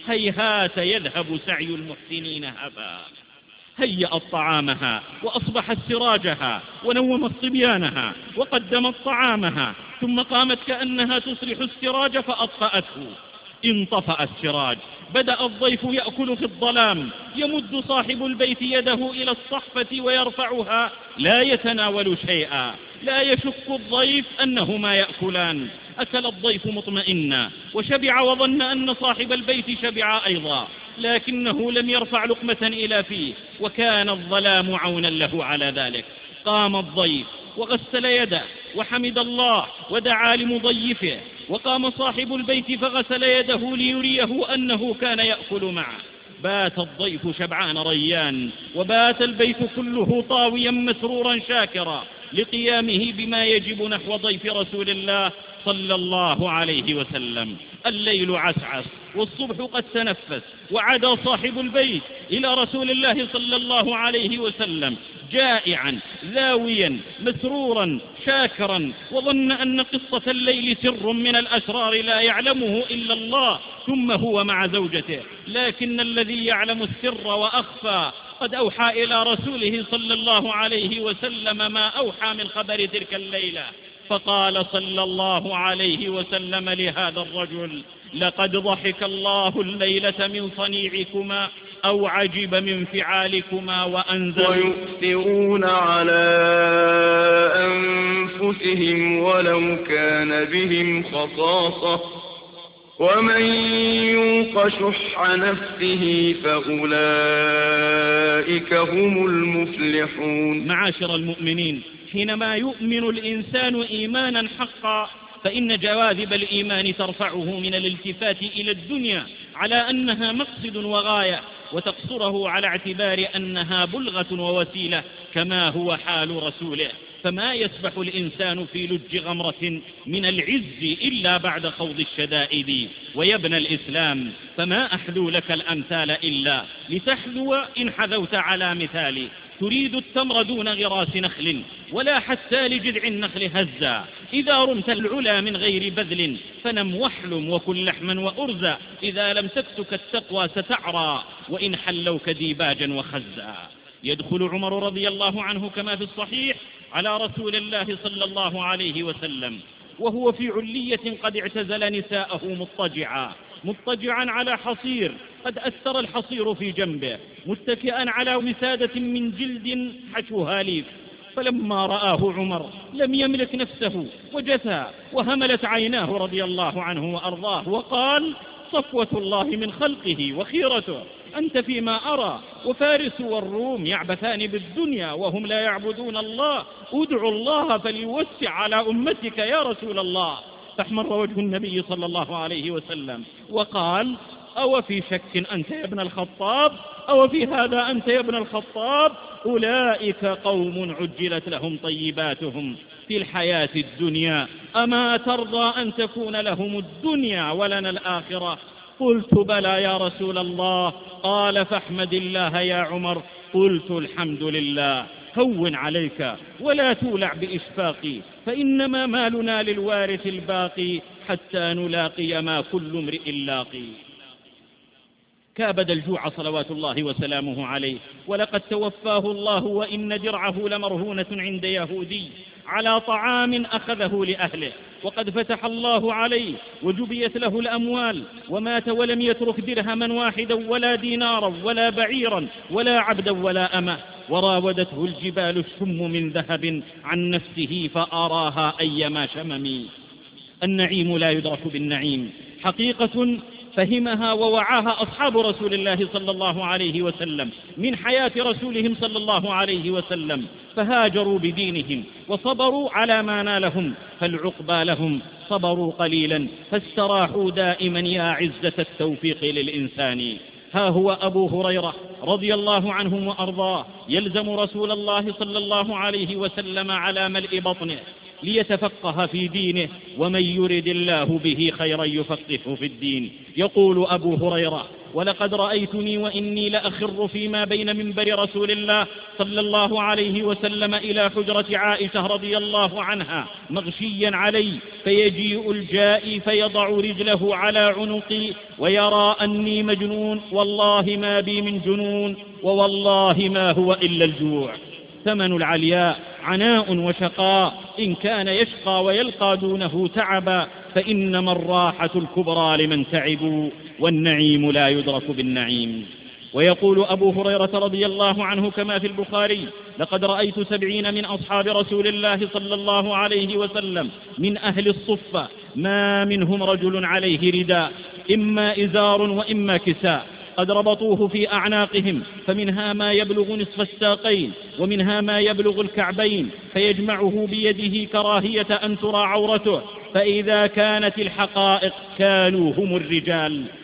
هيهات يذهب سعي المحسنين هبا. هيأت طعامها وأصبحت سراجها ونومت صبيانها وقدمت طعامها، ثم قامت كأنها تصلح السراج فأطفأته. انطفأ السراج، بدأ الضيف يأكل في الظلام، يمد صاحب البيت يده إلى الصحفة ويرفعها، لا يتناول شيئا، لا يشك الضيف أنهما يأكلان. أكل الضيف مطمئنا وشبع وظن أن صاحب البيت شبع أيضا، لكنه لم يرفع لقمة إلى فيه، وكان الظلام عونا له على ذلك. قام الضيف وغسل يده وحمد الله ودعا لمضيفه، وقام صاحب البيت فغسل يده ليريه أنه كان يأكل معه. بات الضيف شبعان ريان، وبات البيت كله طاويا مسرورا شاكرا، لقيامه بما يجب نحو ضيف رسول الله صلى الله عليه وسلم. الليل عسعس والصبح قد تنفس، وعاد صاحب البيت إلى رسول الله صلى الله عليه وسلم جائعا ذاويا مسرورا شاكرا، وظن أن قصة الليل سر من الأسرار لا يعلمه إلا الله، ثم هو مع زوجته، لكن الذي يعلم السر وأخفى قد أوحى إلى رسوله صلى الله عليه وسلم ما أوحى من خبر تلك الليلة. فقال صلى الله عليه وسلم لهذا الرجل: لقد ضحك الله الليلة من صنيعكما أو عجب من فعالكما وأنزل. ويؤثرون على أنفسهم ولو كان بهم خصاصة ومن يوق شح نفسه فأولئك هم المفلحون. معاشر المؤمنين، حينما يؤمن الإنسان إيمانا حقا فإن جواذب الإيمان ترفعه من الالتفات إلى الدنيا على أنها مقصد وغاية، وتقصره على اعتبار أنها بلغة ووسيلة، كما هو حال رسوله. فما يسبح الإنسان في لج غمرة من العز إلا بعد خوض الشدائد. ويا ابن الإسلام، فما أحذو لك الأمثال إلا لتحذو إن حذوت على مثالي. تريد التمر دون غراس نخل ولا حتى لجذع النخل هزا. إذا رمت العلا من غير بذل فنم واحلم وكن لحما وأرزا. إذا لم تكتك التقوى ستعرى وإن حلوك ديباجا وخزا. يدخل عمر رضي الله عنه كما في الصحيح على رسول الله صلى الله عليه وسلم وهو في علية قد اعتزل نساءه مضطجعا على حصير قد أثر الحصير في جنبه، متكئا على وسادة من جلد حشوها ليف. فلما رآه عمر لم يملك نفسه وجثى وهملت عيناه رضي الله عنه وأرضاه، وقال: صفوة الله من خلقه وخيرته، أنت فيما أرى، وفارس والروم يعبثان بالدنيا وهم لا يعبدون الله، ادعوا الله فليوسع على أمتك يا رسول الله. فاحمر وجه النبي صلى الله عليه وسلم وقال: أو في شك أنت يا ابن الخطاب؟ أو في هذا أنت يا ابن الخطاب؟ أولئك قوم عجلت لهم طيباتهم في الحياة الدنيا، أما ترضى أن تكون لهم الدنيا ولنا الآخرة؟ قلت: بلى يا رسول الله. قال: فاحمد الله يا عمر. قلت: الحمد لله. هون عليك ولا تولع بإشفاقي، فإنما مالنا للوارث الباقي حتى نلاقي ما كل امرئ لاقي. كابد الجوع صلوات الله وسلامه عليه، ولقد توفاه الله وإن درعه لمرهونة عند يهودي على طعام أخذه لأهله، وقد فتح الله عليه وجبيت له الأموال، ومات ولم يترك درهما واحدا ولا دينارا ولا بعيرا ولا عبدا ولا أمة. وراودته الجبال الشم من ذهب عن نفسه فأراها أيما شمم. النعيم لا يدرك بالنعيم، حقيقة فهمها ووعاها أصحاب رسول الله صلى الله عليه وسلم من حياة رسولهم صلى الله عليه وسلم، فهاجروا بدينهم وصبروا على ما نالهم، فالعقبى لهم صبروا قليلا فاستراحوا دائما يا عزة التوفيق للإنسان. ها هو أبو هريرة رضي الله عنه وأرضاه يلزم رسول الله صلى الله عليه وسلم على ملء بطنه ليتفقه في دينه، ومن يرد الله به خيرا يفقهه في الدين. يقول أبو هريرة: ولقد رأيتني وإني لأخر فيما بين منبر رسول الله صلى الله عليه وسلم إلى حجرة عائشة رضي الله عنها مغشيا علي، فيجيء الجائي فيضع رجله على عنقي ويرى أني مجنون، والله ما بي من جنون، ووالله ما هو إلا الجوع. ثمن العلياء عناء وشقاء، إن كان يشقى ويلقى دونه تعبا، فإنما الراحة الكبرى لمن تعبوا، والنعيم لا يدرك بالنعيم. ويقول أبو هريرة رضي الله عنه كما في البخاري: لقد رأيت 70 من أصحاب رسول الله صلى الله عليه وسلم من أهل الصفة ما منهم رجل عليه رداء، إما إزار وإما كساء، قد ربطوه في أعناقهم، فمنها ما يبلغ نصف الساقين ومنها ما يبلغ الكعبين، فيجمعه بيده كراهية أن ترى عورته، فإذا كانت الحقائق كانوا هم الرجال،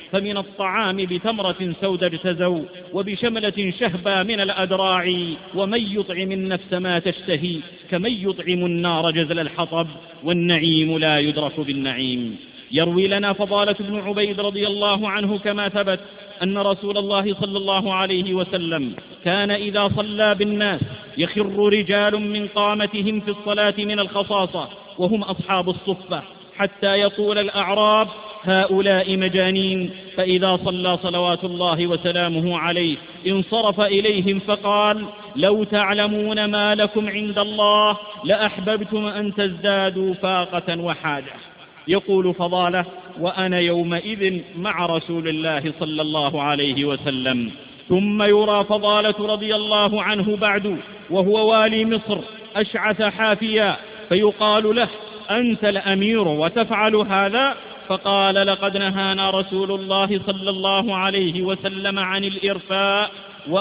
فمن الطعام بتمرة سودة اجتزوا وبشملة شهبا من الأدراع، ومن يطعم النفس ما تشتهي كمن يطعم النار جزل الحطب، والنعيم لا يدرك بالنعيم. يروي لنا فضالة بن عبيد رضي الله عنه كما ثبت أن رسول الله صلى الله عليه وسلم كان إذا صلى بالناس يخر رجال من قامتهم في الصلاة من الخصاصة وهم أصحاب الصفة، حتى يقول الأعراب: هؤلاء مجانين. فإذا صلى صلوات الله وسلامه عليه انصرف إليهم فقال: لو تعلمون ما لكم عند الله لأحببتم أن تزدادوا فاقة وحاجة. يقول فضالة: وأنا يومئذ مع رسول الله صلى الله عليه وسلم. ثم يرى فضالة رضي الله عنه بعد وهو والي مصر أشعث حافيا، فيقال له: أنت الأمير وتفعل هذا؟ فقال: لقد نهانا رسول الله صلى الله عليه وسلم عن الإرفاء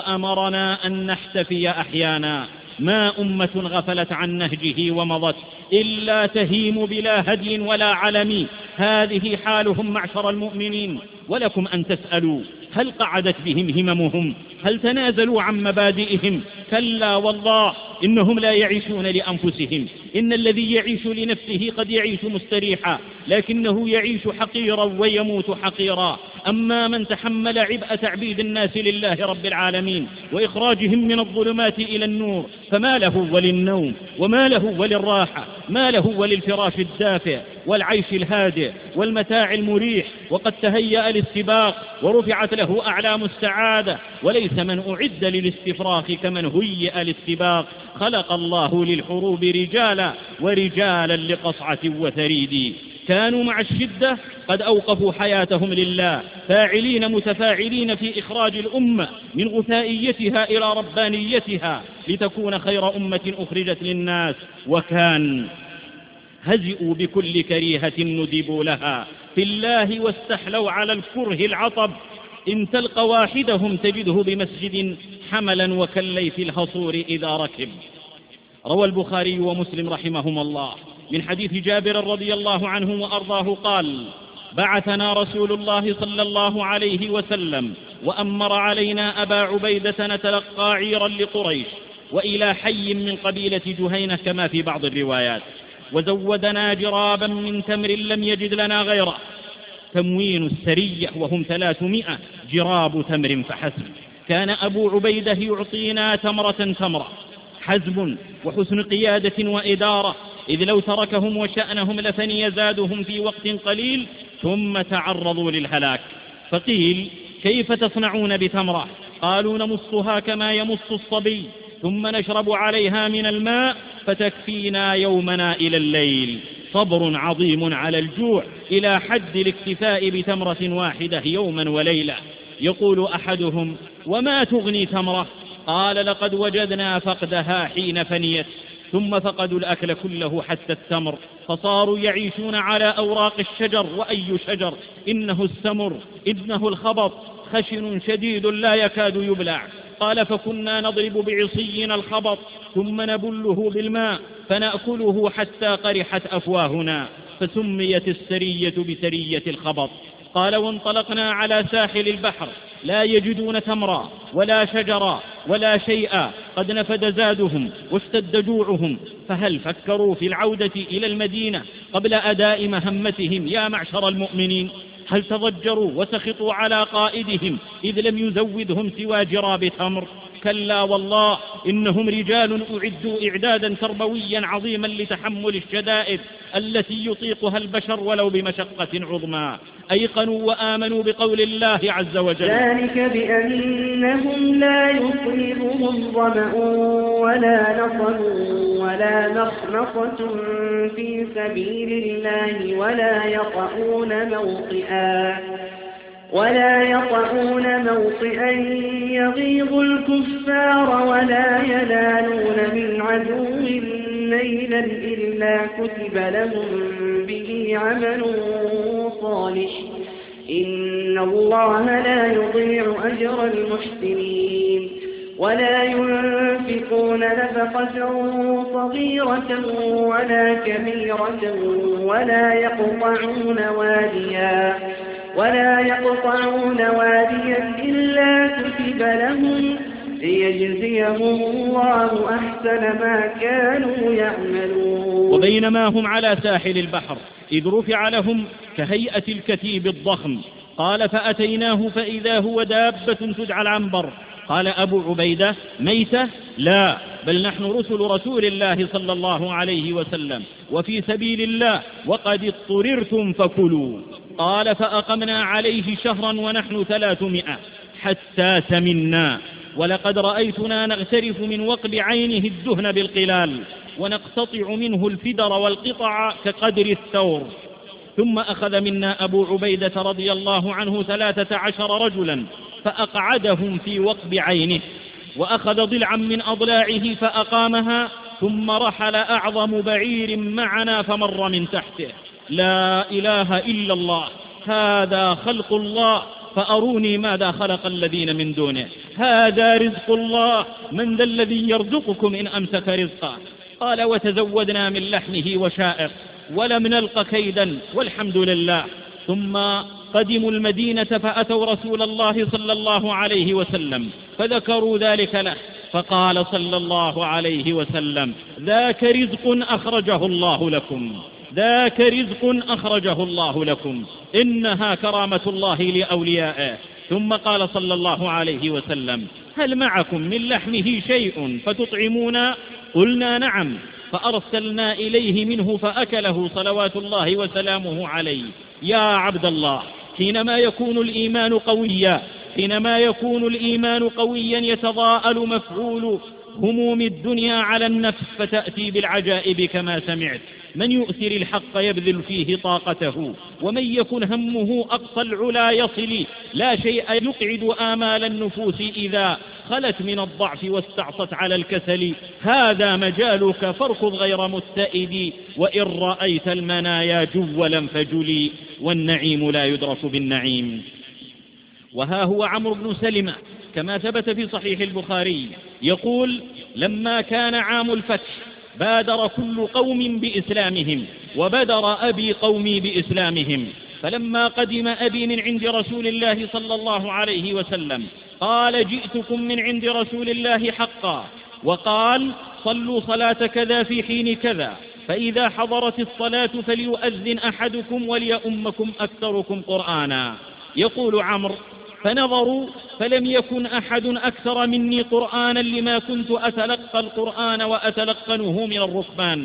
وأمرنا أن نحتفي أحيانا. ما أمة غفلت عن نهجه ومضت إلا تهيم بلا هدي ولا علم. هذه حالهم معشر المؤمنين، ولكم أن تسألوا: هل قعدت بهم هممهم؟ هل تنازلوا عن مبادئهم؟ كلا والله، إنهم لا يعيشون لأنفسهم. إن الذي يعيش لنفسه قد يعيش مستريحا، لكنه يعيش حقيرا ويموت حقيرا. أما من تحمل عبء تعبيد الناس لله رب العالمين وإخراجهم من الظلمات إلى النور، فما له وللنوم، وما له وللراحة، ما له وللفراش الدافئ والعيش الهادئ والمتاع المريح. وقد تهيأ للسباق ورفعت له أعلام السعادة، وليس من أعد للاستفراغ كمن هيئ للسباق. خلق الله للحروب رجالا ورجالا لقصعة وثريد. كانوا مع الشدة قد أوقفوا حياتهم لله، فاعلين متفاعلين في إخراج الأمة من غثائيتها إلى ربانيتها لتكون خير أمة أخرجت للناس. وكان هزئوا بكل كريهة ندبوا لها في الله، واستحلوا على الكره العطب. إن تلق واحدهم تجده بمسجد حملا وكالليث الهصور إذا ركب. روى البخاري ومسلم رحمهما الله من حديث جابر رضي الله عنه وأرضاه قال: بعثنا رسول الله صلى الله عليه وسلم وأمر علينا أبا عبيدة نتلقى عيرا لقريش وإلى حي من قبيلة جهينة كما في بعض الروايات، وزودنا جرابا من تمر لم يجد لنا غيره. تموين السرية وهم 300 جراب تمر فحسب. كان أبو عبيدة يعطينا تمرة حزم وحسن قيادة وإدارة، إذ لو تركهم وشأنهم لفني زادهم في وقت قليل ثم تعرضوا للهلاك. فقيل: كيف تصنعون بتمرة؟ قالوا: نمصها كما يمص الصبي، ثم نشرب عليها من الماء فتكفينا يومنا إلى الليل. صبر عظيم على الجوع إلى حد الاكتفاء بتمرة واحدة يوما وليلة. يقول أحدهم: وما تغني تمرة؟ قال: لقد وجدنا فقدها حين فنيت، ثم فقدوا الأكل كله حتى التمر، فصاروا يعيشون على أوراق الشجر. وأي شجر؟ إنه السمر، إنه الخبط، خشن شديد لا يكاد يبلع. قال: فكنا نضرب بعصينا الخبط ثم نبله بالماء فنأكله حتى قرحت أفواهنا، فسميت السرية بسرية الخبط. قال: وانطلقنا على ساحل البحر لا يجدون تمرا ولا شجرا ولا شيئا، قد نفد زادهم واشتد جوعهم، فهل فكروا في العودة إلى المدينة قبل أداء مهمتهم يا معشر المؤمنين؟ هل تضجروا وسخطوا على قائدهم إذ لم يزودهم سوى جراب تمر؟ كلا والله، إنهم رجال أعدوا إعدادا تربويا عظيما لتحمل الشدائد التي يطيقها البشر ولو بمشقة عظمى. أيقنوا وآمنوا بقول الله عز وجل: ذلك بأنهم لا يصيبهم ظمأ ولا نصب ولا مخمصة في سبيل الله ولا يطؤون موطئا يغيظ الكفار ولا ينالون من عدو نيلا إلا كتب لهم به عمل صالح. إن الله لا يضيع أجر المحسنين. ولا ينفقون نفقة صغيرة ولا كبيرة ولا يقطعون واديا ولا يقطعون واديا إلا كتب لهم ليجزيهم الله أحسن ما كانوا يعملون. وبينما هم على ساحل البحر إذ رفع لهم كهيئة الكتيب الضخم، قال فأتيناه فإذا هو دابة تدعى العنبر. قال أبو عبيدة ميتة؟ لا، بل نحن رسول الله صلى الله عليه وسلم وفي سبيل الله وقد اضطررتم فكلوا. قال فأقمنا عليه شهرا ونحن 300 حتى سمنا، ولقد رأيتنا نغترف من وقب عينه الدهن بالقلال ونقتطع منه الفدر والقطع كقدر الثور. ثم أخذ منا أبو عبيدة رضي الله عنه 13 رجلا فأقعدهم في وقب عينه، وأخذ ضلعا من أضلاعه فأقامها، ثم رحل أعظم بعير معنا فمر من تحته. لا إله إلا الله، هذا خلق الله، فأروني ماذا خلق الذين من دونه. هذا رزق الله، من ذا الذي يرزقكم إن أمسك رزقه. قال وتزودنا من لحمه وشائق ولم نلق كيدا والحمد لله. ثم قدموا المدينة فأتوا رسول الله صلى الله عليه وسلم فذكروا ذلك له، فقال صلى الله عليه وسلم ذاك رزق أخرجه الله لكم، ذاك رزق أخرجه الله لكم، إنها كرامة الله لأوليائه. ثم قال صلى الله عليه وسلم هل معكم من لحمه شيء فتطعمونا؟ قلنا نعم، فأرسلنا إليه منه فأكله صلوات الله وسلامه عليه. يا عبد الله، حينما يكون الإيمان قويا يتضاءل مفعول هموم الدنيا على النفس فتأتي بالعجائب كما سمعت. من يؤثر الحق يبذل فيه طاقته، ومن يكن همه أقصى العلا يصل. لا شيء يقعد آمال النفوس إذا خلت من الضعف واستعصت على الكسل. هذا مجالك فاركض غير متئد، وإن رأيت المنايا جولا فجلي، والنعيم لا يدرك بالنعيم. وها هو عمرو بن سلمة كما ثبت في صحيح البخاري يقول لما كان عام الفتح بادر كل قوم بإسلامهم، وبدر أبي قومي بإسلامهم. فلما قدم أبي من عند رسول الله صلى الله عليه وسلم قال جئتكم من عند رسول الله حقا، وقال صلوا صلاة كذا في حين كذا، فإذا حضرت الصلاة فليؤذن أحدكم وليؤمكم أكثركم قرآنا. يقول عمرو فنظروا فلم يكن أحد أكثر مني قرآنا لما كنت أتلقى القرآن وأتلقنه من الركبان،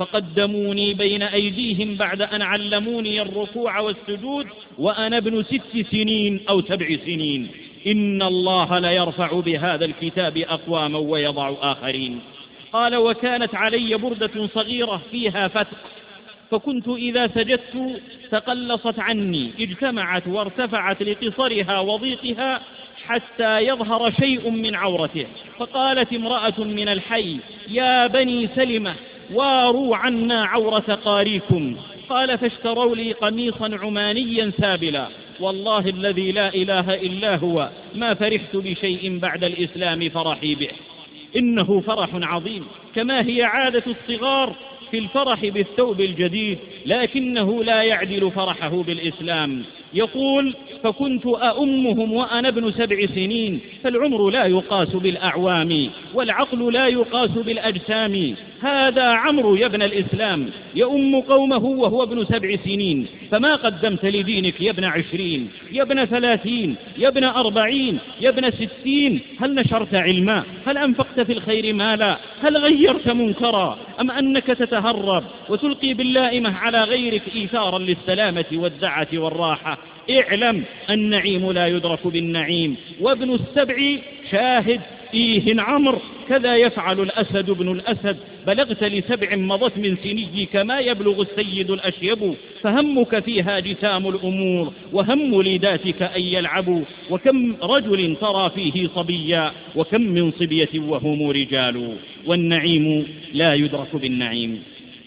فقدموني بين أيديهم بعد أن علموني الركوع والسجود وأنا ابن 6 سنين أو 7 سنين. إن الله ليرفع بهذا الكتاب أقواما ويضع آخرين. قال وكانت علي بردة صغيرة فيها فتق، فكنت إذا سجدت تقلصت عني، اجتمعت وارتفعت لقصرها وضيقها حتى يظهر شيء من عورته. فقالت امرأة من الحي يا بني سلمة واروا عنا عورة قاريكم. قال فاشتروا لي قميصا عمانيا سابلا، والله الذي لا إله إلا هو ما فرحت بشيء بعد الإسلام فرحي به. إنه فرح عظيم، كما هي عادة الصغار في الفرح بالثوب الجديد، لكنه لا يعدل فرحه بالإسلام. يقول فكنت أؤمهم وأنا ابن 7 سنين، فالعمر لا يقاس بالأعوام والعقل لا يقاس بالأجسام. هذا عمرو يا ابن الإسلام يؤم قومه وهو ابن 7 سنين، فما قدمت لدينك يا ابن 20، يا ابن 30، يا ابن 40، يا ابن 60؟ هل نشرت علما؟ هل أنفقت في الخير مالا؟ هل غيرت منكرا؟ أم أنك تتهرب وتلقي باللائمة على غيرك إيثارا للسلامة والدعة والراحة؟ اعلم النعيم لا يدرك بالنعيم، وابن 7 شاهد إيه عمرو كذا يفعل الأسد بن الأسد. بلغت ل7 مضت من سني كما يبلغ السيد الأشيب، فهمك فيها جسام الأمور وهم ليداتك أن يلعبوا. وكم رجل ترى فيه صبيا وكم من صبية وهم رجال، والنعيم لا يدرك بالنعيم.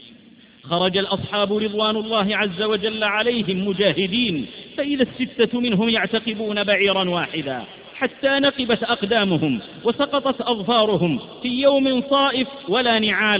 خرج الأصحاب رضوان الله عز وجل عليهم مجاهدين، فإذا 6 منهم يعتقبون بعيرا واحدا حتى نقبت أقدامهم وسقطت أظفارهم في يوم صائف ولا نعال.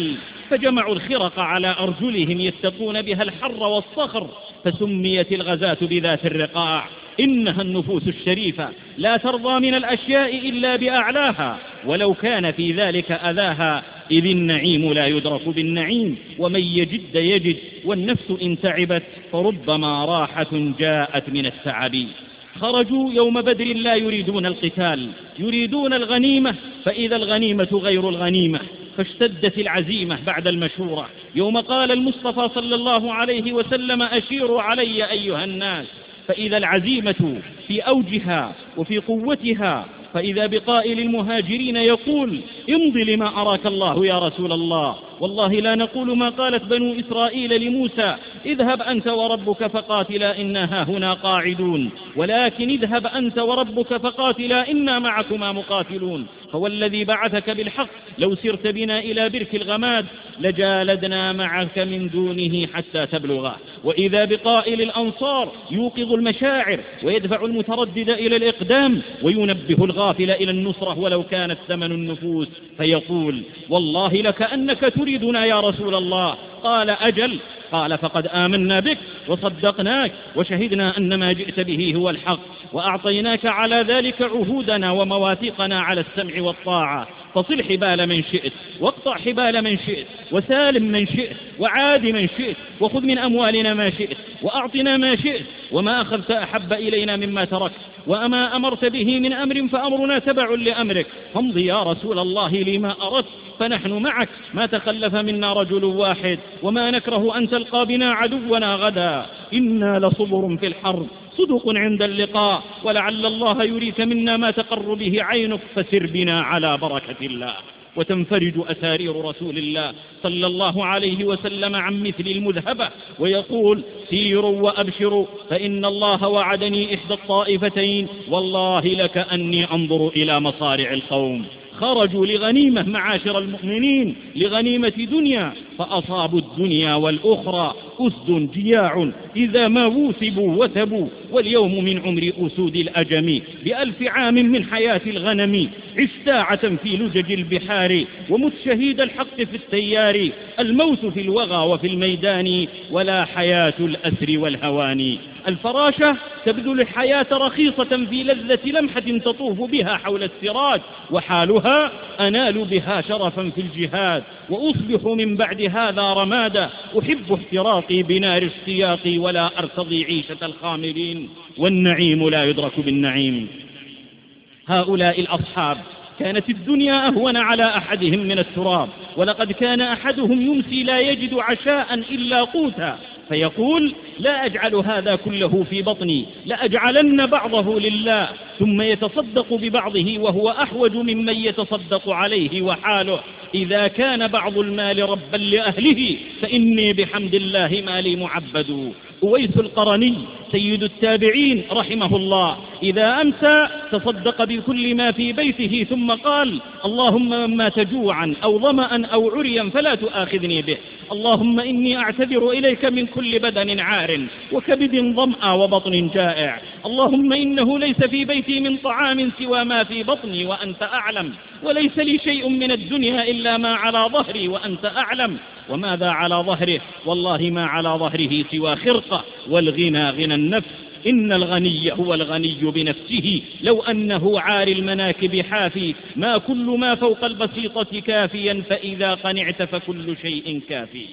فجمعوا الخرق على أرجلهم يتقون بها الحر والصخر، فسميت الغزاة بذات الرقاع. إنها النفوس الشريفة لا ترضى من الأشياء إلا بأعلاها، ولو كان في ذلك أذاها، إذ النعيم لا يدرك بالنعيم، ومن يجد يجد، والنفس إن تعبت فربما راحة جاءت من التعب. خرجوا يوم بدر لا يريدون القتال، يريدون الغنيمة، فإذا الغنيمة غير الغنيمة، فاشتدت العزيمة بعد المشورة يوم قال المصطفى صلى الله عليه وسلم: أشيروا علي أيها الناس. فإذا العزيمة في أوجها وفي قوتها، فإذا بقائل المهاجرين يقول: امض لما أراك الله يا رسول الله، والله لا نقول ما قالت بنو إسرائيل لموسى: اذهب أنت وربك فقاتلا إنا هنا قاعدون، ولكن اذهب أنت وربك فقاتلا إنا معكما مقاتلون. فوالذي بعثك بالحق لو سرت بنا إلى برك الغماد لجالدنا معك من دونه حتى تبلغه. وإذا بقائل الأنصار يوقظ المشاعر ويدفع المتردد إلى الإقدام وينبه الغافل إلى النصرة ولو كانت ثمن النفوس، فيقول: والله لكأنك تريدنا يا رسول الله. قال: أجل. قال: فقد آمنا بك وصدقناك وشهدنا أن ما جئت به هو الحق، وأعطيناك على ذلك عهودنا ومواثيقنا على السمع والطاعة، فصل حبال من شئت واقطع حبال من شئت وسالم من شئت وعاد من شئت، وخذ من أموالنا ما شئت وأعطنا ما شئت، وما أخذت أحب إلينا مما تركت، وأما أمرت به من أمر فأمرنا تبع لأمرك، فامض يا رسول الله لما أردت، فنحن معك، ما تخلف منا رجل واحد، وما نكره أن تلقى بنا عدونا غدا، إنا لصبر في الحرب صدق عند اللقاء، ولعل الله يريك منا ما تقر به عينك، فسر بنا على بركة الله. وتنفرج أسارير رسول الله صلى الله عليه وسلم عن مثل المذهبة، ويقول: سيروا وأبشروا فإن الله وعدني إحدى الطائفتين، والله لكأني أنظر إلى مصارع القوم. خرجوا لغنيمة معاشر المؤمنين، لغنيمة دنيا، فأصابوا الدنيا والأخرى أسد جياع إذا ما وثبوا وثبوا، واليوم من عمر أسود الأجم ب1000 عام من حياة الغنم، عستاعة في لجج البحار، ومت شهيد الحق في التيار، الموت في الوغى وفي الميدان، ولا حياة الأسر والهوان. الفراشة تبذل الحياة رخيصة في لذة لمحة تطوف بها حول السراج، وحالها أنال بها شرفا في الجهاد، وأصبح من بعد هذا رمادا، أحب احتراقي بنار اشتياقي، ولا أرتضي عيشة الخامرين، والنعيم لا يدرك بالنعيم. هؤلاء الأصحاب كانت الدنيا أهون على أحدهم من التراب، ولقد كان أحدهم يمسي لا يجد عشاء إلا قوتا، فيقول: لا أجعل هذا كله في بطني، لأجعلن بعضه لله، ثم يتصدق ببعضه وهو أحوج ممن يتصدق عليه، وحاله: إذا كان بعض المال ربا لأهله فإني بحمد الله مالي معبد. أويس القرني سيد التابعين رحمه الله إذا أمسى تصدق بكل ما في بيته، ثم قال: اللهم من مات جوعا أو ظمأ أو عريا فلا تؤاخذني به، اللهم إني أعتذر إليك من كل بدن عار وكبد ظمأ وبطن جائع، اللهم إنه ليس في بيتي من طعام سوى ما في بطني وأنت أعلم، وليس لي شيء من الدنيا إلا ما على ظهري وأنت أعلم. وماذا على ظهره؟ والله ما على ظهره سوى خرقة، والغنى غنى النفس، إن الغني هو الغني بنفسه، لو أنه عار المناكب حافي، ما كل ما فوق البسيطة كافيا، فإذا قنعت فكل شيء كافي.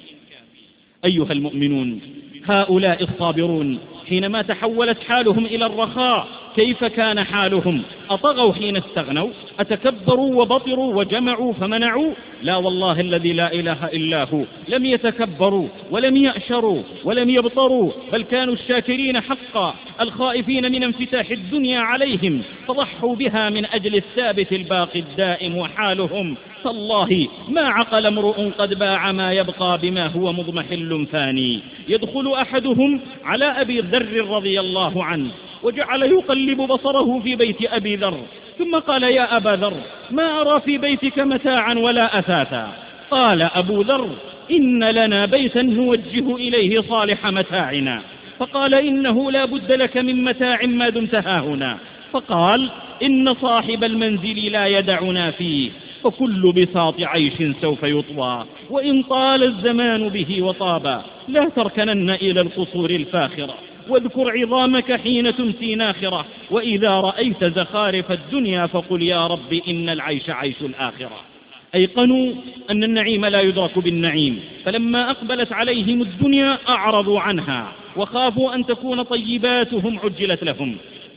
أيها المؤمنون، هؤلاء الصابرون حينما تحولت حالهم إلى الرخاء كيف كان حالهم؟ أطغوا حين استغنوا؟ أتكبروا وبطروا وجمعوا فمنعوا؟ لا والله الذي لا إله إلا هو، لم يتكبروا ولم يأشروا ولم يبطروا، بل كانوا الشاكرين حقا، الخائفين من انفتاح الدنيا عليهم، فضحوا بها من أجل الثابت الباقي الدائم. وحالهم تالله ما عقل امرؤ قد باع ما يبقى بما هو مضمحل فاني. يدخل أحدهم على أبي ذر رضي الله عنه وجعل يقلب بصره في بيت أبي ذر، ثم قال: يا أبا ذر، ما أرى في بيتك متاعا ولا أثاثا. قال أبو ذر: إن لنا بيتا نوجه إليه صالح متاعنا. فقال: إنه لا بد لك من متاع ما دمت هاهنا. فقال: إن صاحب المنزل لا يدعنا فيه، فكل بساط عيش سوف يطوى، وإن طال الزمان به وطابا لا تركنن إلى القصور الفاخرة، واذكر عظامك حين تمسي ناخرة، وإذا رأيت زخارف الدنيا فقل يا رب إن العيش عيش الآخرة. أيقنوا أن النعيم لا يدرك بالنعيم، فلما أقبلت عليهم الدنيا أعرضوا عنها وخافوا أن تكون طيباتهم عجلت لهم،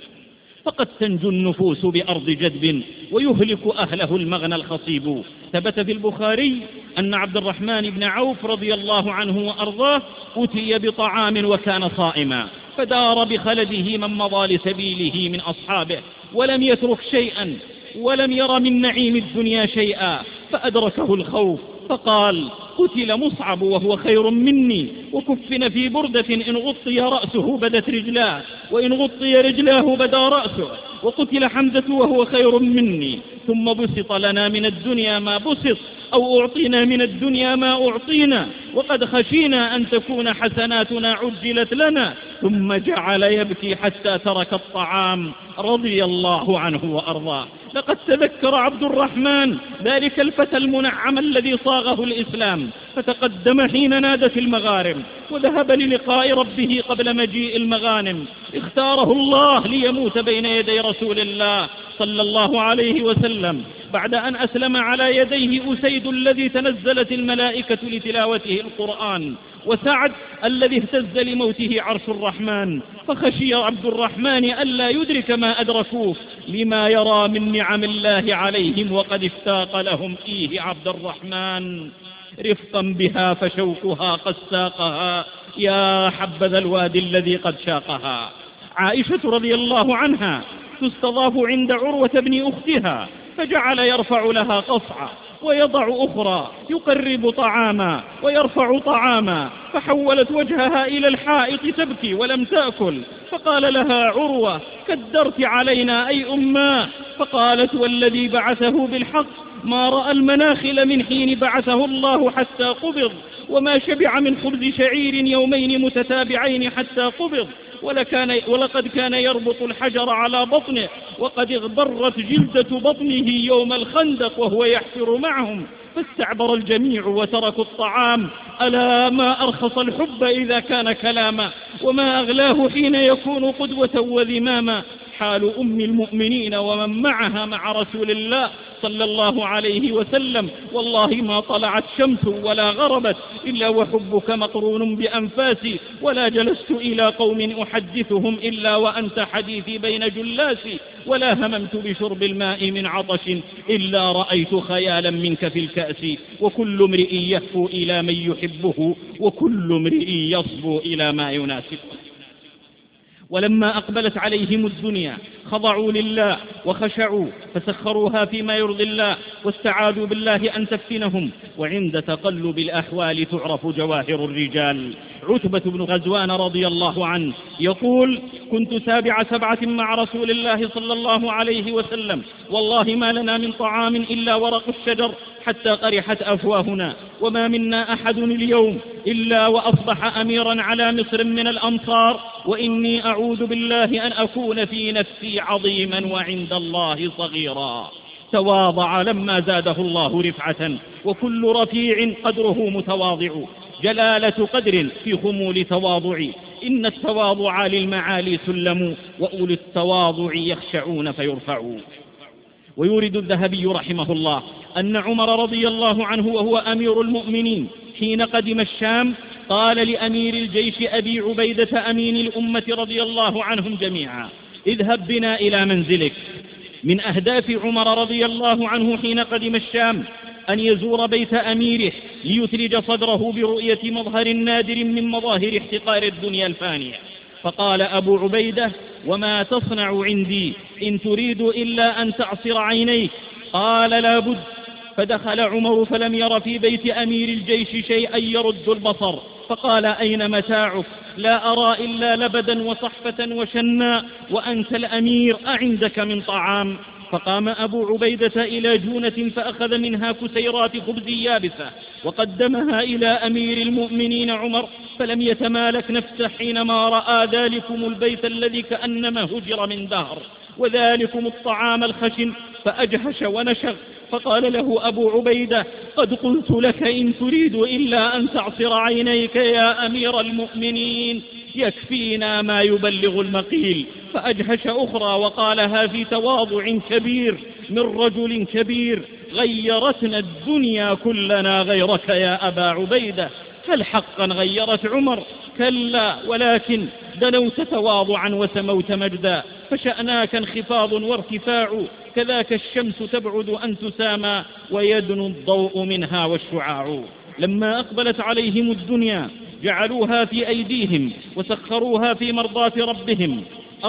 فقد تنجو النفوس بأرض جدب ويهلك أهله المغنى الخصيب. ثبت في البخاري أن عبد الرحمن بن عوف رضي الله عنه وأرضاه أتي بطعام وكان صائما، فدار بخلده من مضى لسبيله من أصحابه ولم يترك شيئا ولم ير من نعيم الدنيا شيئا، فأدركه الخوف فقال قتل مصعب وهو خير مني، وكفن في بردة إن غطي رأسه بدت رجلاه، وإن غطي رجلاه بدا رأسه، وقتل حمزة وهو خير مني، ثم بسط لنا من الدنيا ما بسط، أو أعطينا من الدنيا ما أعطينا، وقد خشينا أن تكون حسناتنا عجلت لنا، ثم جعل يبكي حتى ترك الطعام رضي الله عنه وأرضاه. لقد تذكر عبد الرحمن ذلك الفتى المنعم الذي صاغه الإسلام، فتقدم حين نادت المغارم، وذهب للقاء ربه قبل مجيء المغانم. اختاره الله ليموت بين يدي رسول الله صلى الله عليه وسلم، بعد أن أسلم على يديه أسيد الذي تنزلت الملائكة لتلاوته القرآن، وسعد الذي اهتز لموته عرش الرحمن، فخشي عبد الرحمن ألا يدرك ما أدركوه لما يرى من نعم الله عليهم، وقد اشتاق لهم فيه عبد الرحمن رفقا بها فشوقها قد ساقها، يا حبذا الوادي الذي قد شاقها. عائشة رضي الله عنها تستضاف عند عروة بن أختها، فجعل يرفع لها قصعة ويضع أخرى، يقرب طعاما ويرفع طعاما، فحولت وجهها إلى الحائط تبكي ولم تأكل، فقال لها عروة كدرت علينا أي أماه، فقالت والذي بعثه بالحق ما رأى المناخل من حين بعثه الله حتى قبض، وما شبع من خبز شعير يومين متتابعين حتى قبض، ولقد كان يربط الحجر على بطنه، وقد اغبرت جلدة بطنه يوم الخندق وهو يحفر معهم، فاستعبر الجميع وتركوا الطعام. ألا ما أرخص الحب إذا كان كلاما، وما أغلاه حين يكون قدوة وذماما. حال أم المؤمنين ومن معها مع رسول الله صلى الله عليه وسلم، والله ما طلعت شمس ولا غربت إلا وحبك مقرون بأنفاسي، ولا جلست إلى قوم أحدثهم إلا وأنت حديثي بين جلاسي، ولا هممت بشرب الماء من عطش إلا رأيت خيالا منك في الكأس، وكل امرئ يهفو إلى من يحبه، وكل امرئ يصبو إلى ما يناسبه. ولما أقبلت عليهم الدنيا خضعوا لله وخشعوا، فسخروها فيما يرضي الله، واستعاذوا بالله أن تفتنهم، وعند تقلب الأحوال تعرف جواهر الرجال. عتبة بن غزوان رضي الله عنه يقول كنت سابع 7 مع رسول الله صلى الله عليه وسلم، والله ما لنا من طعام إلا ورق الشجر حتى قرحت أفواهنا، وما منا أحد اليوم إلا وأصبح أميرا على مصر من الأمصار، وإني أعوذ بالله أن أكون في نفسي عظيما وعند الله صغيرا. تواضع لما زاده الله رفعة، وكل رفيع قدره متواضع، جلالة قدر في خمول تواضع، إن التواضع للمعالي سلم، وأولي التواضع يخشعون فيرفعوا. ويورد الذهبي رحمه الله أن عمر رضي الله عنه وهو أمير المؤمنين حين قدم الشام قال لأمير الجيش أبي عبيدة أمين الأمة رضي الله عنهم جميعا اذهب بنا إلى منزلك. من أهداف عمر رضي الله عنه حين قدم الشام أن يزور بيت أميره ليثلج صدره برؤية مظهر نادر من مظاهر احتقار الدنيا الفانية. فقال أبو عبيدة وما تصنع عندي إن تريد إلا أن تعصر عينيك؟ قال لا بد. فدخل عمر فلم ير في بيت أمير الجيش شيئا يرد البصر، فقال أين متاعك؟ لا أرى إلا لبدا وصحفة وشناء، وأنت الأمير أعندك من طعام؟ فقام أبو عبيدة إلى جونة فأخذ منها كسيرات خبز يابسة وقدمها إلى أمير المؤمنين عمر، فلم يتمالك نفسه حينما رأى ذلكم البيت الذي كأنما هجر من دهر وذلكم الطعام الخشن، فأجهش ونشغ فقال له أبو عبيدة: قد قلت لك إن تريد إلا أن تعصر عينيك يا أمير المؤمنين، يكفينا ما يبلغ المقيل. فأجهش أخرى وقالها في تواضع كبير من رجل كبير: غيرتنا الدنيا كلنا غيرك يا أبا عبيدة. هل حقا غيرت عمر؟ كلا، ولكن دنوت تواضعا وسموت مجدا، فشأناك انخفاض وارتفاع، كذاك الشمس تبعد أن تسامى ويدنو الضوء منها والشعاع. لما أقبلت عليهم الدنيا جعلوها في أيديهم وسخروها في مرضاة ربهم،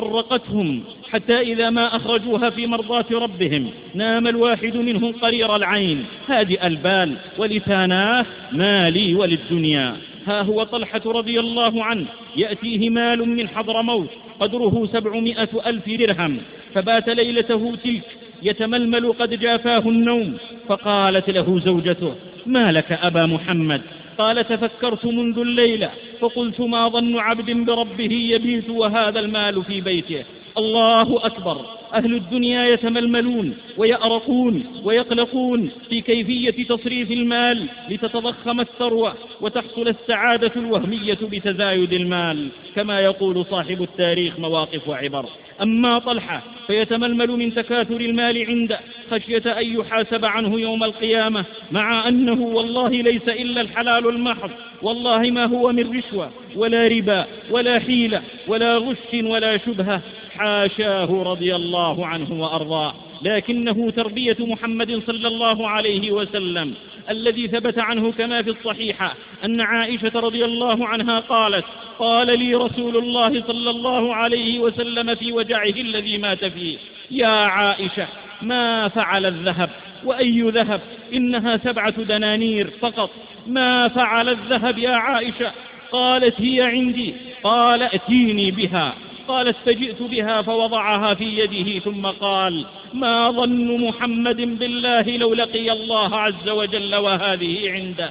أرقتهم حتى إذا ما أخرجوها في مرضاة ربهم نام الواحد منهم قرير العين هادئ البال ولساناه: ما لي وللدنيا. ها هو طلحة رضي الله عنه يأتيه مال من حضرموت قدره 700,000 درهم، فبات ليلته تلك يتململ قد جافاه النوم. فقالت له زوجته: ما لك أبا محمد؟ قال: تفكرت منذ الليلة فقلت ما ظن عبد بربه يبيت وهذا المال في بيته. الله أكبر. أهل الدنيا يتململون ويأرقون ويقلقون في كيفية تصريف المال لتتضخم الثروة وتحصل السعادة الوهمية بتزايد المال، كما يقول صاحب التاريخ مواقف وعبر. أما طلحة فيتململ من تكاثر المال عنده خشية أن يحاسب عنه يوم القيامة، مع أنه والله ليس إلا الحلال المحض، والله ما هو من رشوة ولا ربا ولا حيلة ولا غش ولا شبهة، حاشاه رضي الله عنه وأرضاه. لكنه تربية محمد صلى الله عليه وسلم الذي ثبت عنه كما في الصحيحة أن عائشة رضي الله عنها قالت: قال لي رسول الله صلى الله عليه وسلم في وجعه الذي مات فيه: يا عائشة، ما فعل الذهب؟ وأي ذهب؟ إنها 7 دنانير فقط. ما فعل الذهب يا عائشة؟ قالت: هي عندي. قال: ائتيني بها. قالت: فجئت بها فوضعها في يده ثم قال: ما ظن محمد بالله لو لقي الله عز وجل وهذه عنده؟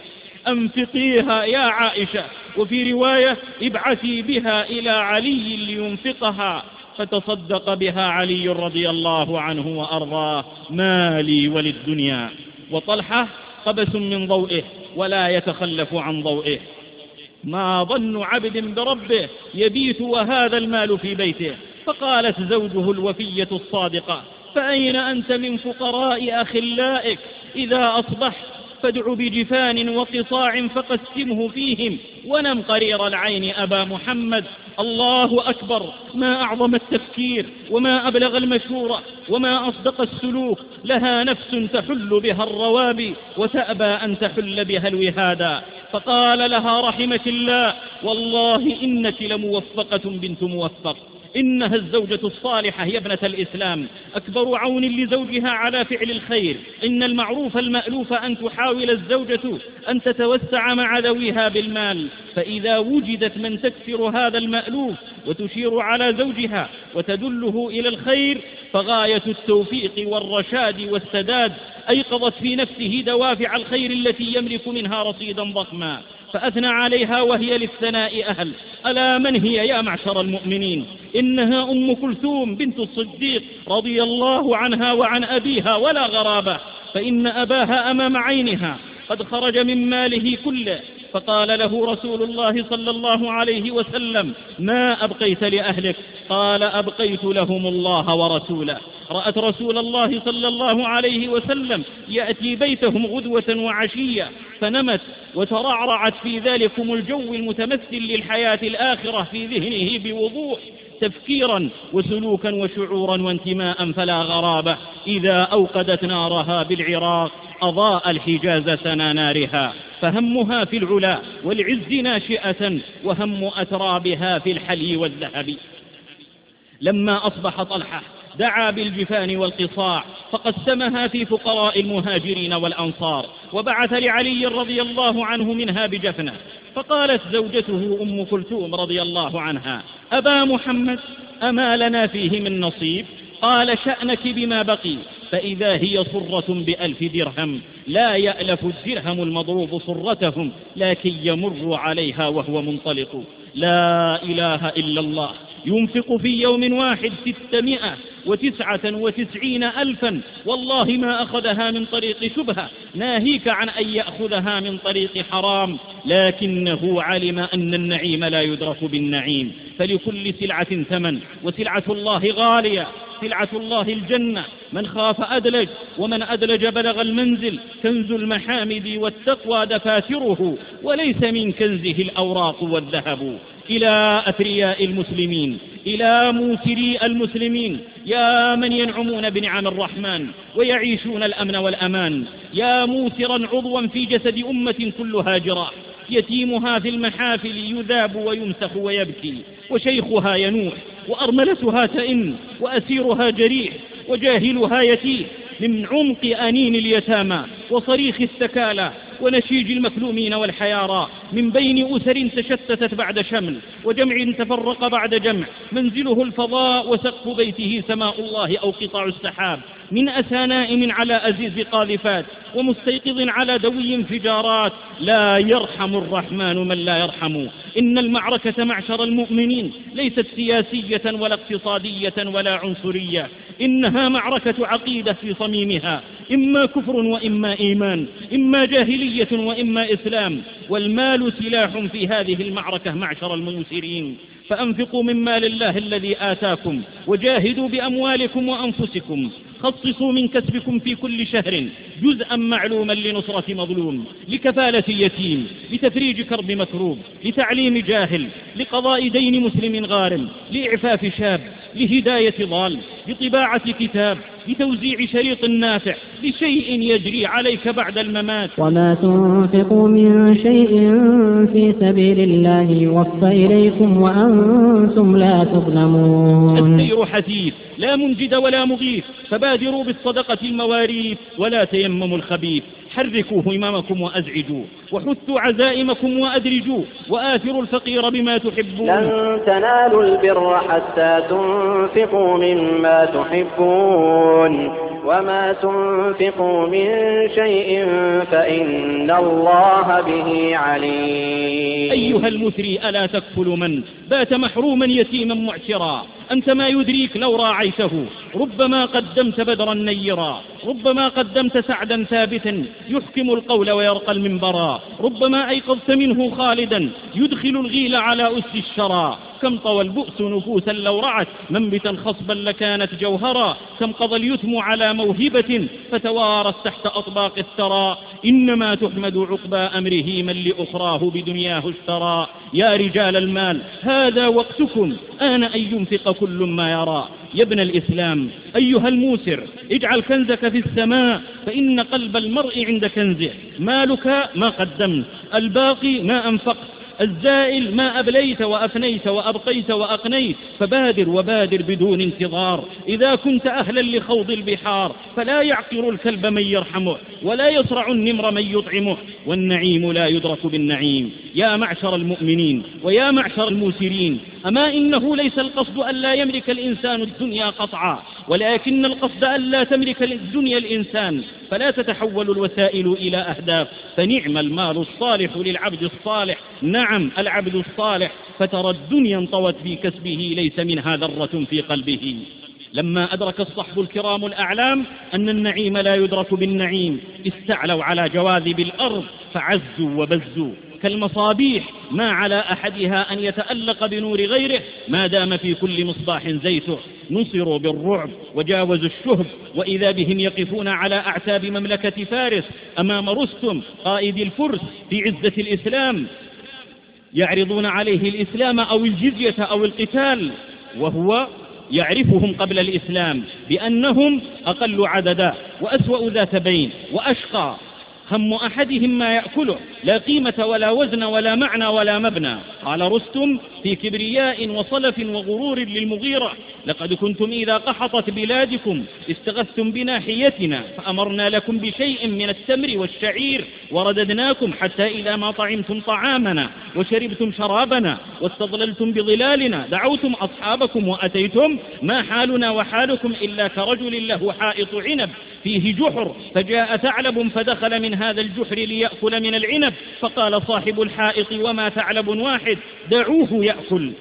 أنفقيها يا عائشة. وفي رواية: ابعثي بها إلى علي لينفقها. فتصدق بها علي رضي الله عنه وأرضاه: ما لي وللدنيا. وطلحة قبس من ضوئه ولا يتخلف عن ضوئه. ما ظن عبد بربه يبيت وهذا المال في بيته؟ فقالت زوجه الوفية الصادقة: فأين أنت من فقراء أخلائك؟ إذا أصبحت فادع بجفان وقصاع فقسمه فيهم ونم قرير العين أبا محمد. الله أكبر. ما أعظم التفكير وما أبلغ المشورة وما أصدق السلوك. لها نفس تحل بها الروابي وتأبى أن تحل بها الوهادا. فقال لها رحمك الله: والله إنك لموفقة بنت موفق. إنها الزوجة الصالحة يا ابنة الإسلام أكبر عون لزوجها على فعل الخير. إن المعروف المألوف أن تحاول الزوجة أن تتوسع مع ذويها بالمال، فإذا وجدت من تكسر هذا المألوف وتشير على زوجها وتدله إلى الخير فغاية التوفيق والرشاد والسداد أيقظت في نفسه دوافع الخير التي يملك منها رصيدا ضخما، فأثنى عليها وهي للثناء أهل. ألا من هي يا معشر المؤمنين؟ إنها أم كلثوم بنت الصديق رضي الله عنها وعن أبيها، ولا غرابة، فإن أباها أمام عينها قد خرج من ماله كله. فقال له رسول الله صلى الله عليه وسلم: ما أبقيت لأهلك؟ قال: أبقيت لهم الله ورسوله. رأت رسول الله صلى الله عليه وسلم يأتي بيتهم غدوة وعشية، فنمت وترعرعت في ذلكم الجو المتمثل للحياة الآخرة في ذهنه بوضوح، تفكيرا وسلوكا وشعورا وانتماء. فلا غرابة إذا أوقدت نارها بالعراق أضاء الحجاز سنا نارها، فهمها في العلا والعز ناشئة، وهم أترابها في الحلي والذهب. لما أصبح طلحة دعا بالجفان والقصاع فقسمها في فقراء المهاجرين والأنصار، وبعث لعلي رضي الله عنه منها بجفنة. فقالت زوجته أم كلثوم رضي الله عنها: أبا محمد، أما لنا فيه من نصيب؟ قال: شأنك بما بقي، فإذا هي صرة ب1,000 درهم، لا يألف الدرهم المضروب صرتهم، لكن يمر عليها وهو منطلق. لا إله إلا الله. ينفق في يوم واحد 600 99,000 والله ما أخذها من طريق شبهة، ناهيك عن أن يأخذها من طريق حرام، لكنه علم أن النعيم لا يدرك بالنعيم، فلكل سلعة ثمن، وسلعة الله غالية، سلعة الله الجنة، من خاف أدلج، ومن أدلج بلغ المنزل، كنز المحامد والتقوى دفاتره، وليس من كنزه الأوراق والذهب. إلى أثرياء المسلمين، إلى موسري المسلمين، يا من ينعمون بنعم الرحمن ويعيشون الأمن والأمان، يا موسرا عضوا في جسد أمة كلها جراح، يتيمها في المحافل يذاب ويمسخ ويبكي، وشيخها ينوح، وأرملتها تئن، وأسيرها جريح، وجاهلها يتيه، من عمق أنين اليتامى وصريخ الثكالى ونشيج المكلومين والحيارى، من بين أسر تشتتت بعد شمل، وجمع تفرق بعد جمع، منزله الفضاء وسقف بيته سماء الله أو قطع السحاب، من أسى نائم على أزيز قاذفات، ومستيقظ على دوي انفجارات، لا يرحم الرحمن من لا يرحم. إن المعركة معشر المؤمنين ليست سياسية ولا اقتصادية ولا عنصرية، إنها معركة عقيدة في صميمها، إما كفر وإما إيمان، إما جاهلية وإما إسلام، والمال سلاح في هذه المعركة معشر المنسرين. فأنفقوا من مال الله الذي آتاكم، وجاهدوا بأموالكم وأنفسكم، خصصوا من كسبكم في كل شهر جزءا معلوما لنصرة مظلوم، لكفالة يتيم، لتفريج كرب مكروب، لتعليم جاهل، لقضاء دين مسلم غارم، لإعفاف شاب، لهداية ضال، لطباعة كتاب، لتوزيع شريط نافع، لشيء يجري عليك بعد الممات. وما تنفقوا من شيء في سبيل الله يوفى إليكم وأنتم لا تظلمون. السير حثيث لا منجد ولا مغيث، فبادروا بالصدقة المواريث ولا تيمموا الخبيث، حركوا هممكم وأزعجوا، وحثوا عزائمكم وأدرجوا، وآثروا الفقير بما تحبون. لن تنالوا البر حتى تنفقوا مما تحبون، وما تنفقوا من شيء فإن الله به عليم. أيها المثري ألا تكفل من بات محروما يتيما معسرا، أنت ما يدريك لو راعيته، ربما قدمت بدرا نيرا، ربما قدمت سعدا ثابتا يحكم القول ويرقى المنبرا، ربما أيقظت منه خالدا يدخل الغيل على أس الشرى. كم طوى البؤس نفوسا لو رعت منبتا خصبا لكانت جوهرا، كم قضى اليتم على موهبة فتوارت تحت أطباق الثرى. إنما تحمد عقبى أمره من لأخراه بدنياه اشترى. يا رجال المال هذا وقتكم، آن أن ينفق كل ما يرى. يا ابن الإسلام أيها الموسر اجعل كنزك في السماء، فإن قلب المرء عند كنزه، مالك ما قدمت، الباقي ما أنفقت، الزائل ما أبليت وأفنيت وأبقيت وأقنيت. فبادر وبادر بدون انتظار، إذا كنت أهلا لخوض البحار، فلا يعقر الكلب من يرحمه، ولا يصرع النمر من يطعمه، والنعيم لا يدرك بالنعيم. يا معشر المؤمنين ويا معشر الموسرين، أما إنه ليس القصد أن لا يملك الإنسان الدنيا قطعا، ولكن القصد أن لا تملك الدنيا الإنسان، فلا تتحول الوسائل إلى أهداف. فنعم المال الصالح للعبد الصالح، نعم العبد الصالح، فترى الدنيا انطوت في كسبه ليس منها ذرة في قلبه. لما أدرك الصحب الكرام الأعلام أن النعيم لا يدرك بالنعيم، استعلوا على جواذب الأرض فعزوا وبزوا، كالمصابيح ما على أحدها أن يتألق بنور غيره ما دام في كل مصباح زيته. نصروا بالرعب وجاوزوا الشهب، وإذا بهم يقفون على أعتاب مملكة فارس أمام رستم قائد الفرس في عزة الإسلام، يعرضون عليه الإسلام أو الجزية أو القتال، وهو يعرفهم قبل الإسلام بأنهم أقل عددا وأسوأ ذات بين وأشقى. هم أحدهم ما يأكله، لا قيمة ولا وزن ولا معنى ولا مبنى. قال رستم في كبرياء وصلف وغرور للمغيرة: لقد كنتم إذا قحطت بلادكم استغثتم بناحيتنا، فأمرنا لكم بشيء من التمر والشعير ورددناكم حتى إذا ما طعمتم طعامنا وشربتم شرابنا واستظللتم بظلالنا دعوتم أصحابكم وأتيتم، ما حالنا وحالكم إلا كرجل له حائط عنب فيه جحر، فجاء ثعلب فدخل من هذا الجحر ليأكل من العنب، فقال صاحب الحائط: وما ثعلب واحد، دعوه يأكل.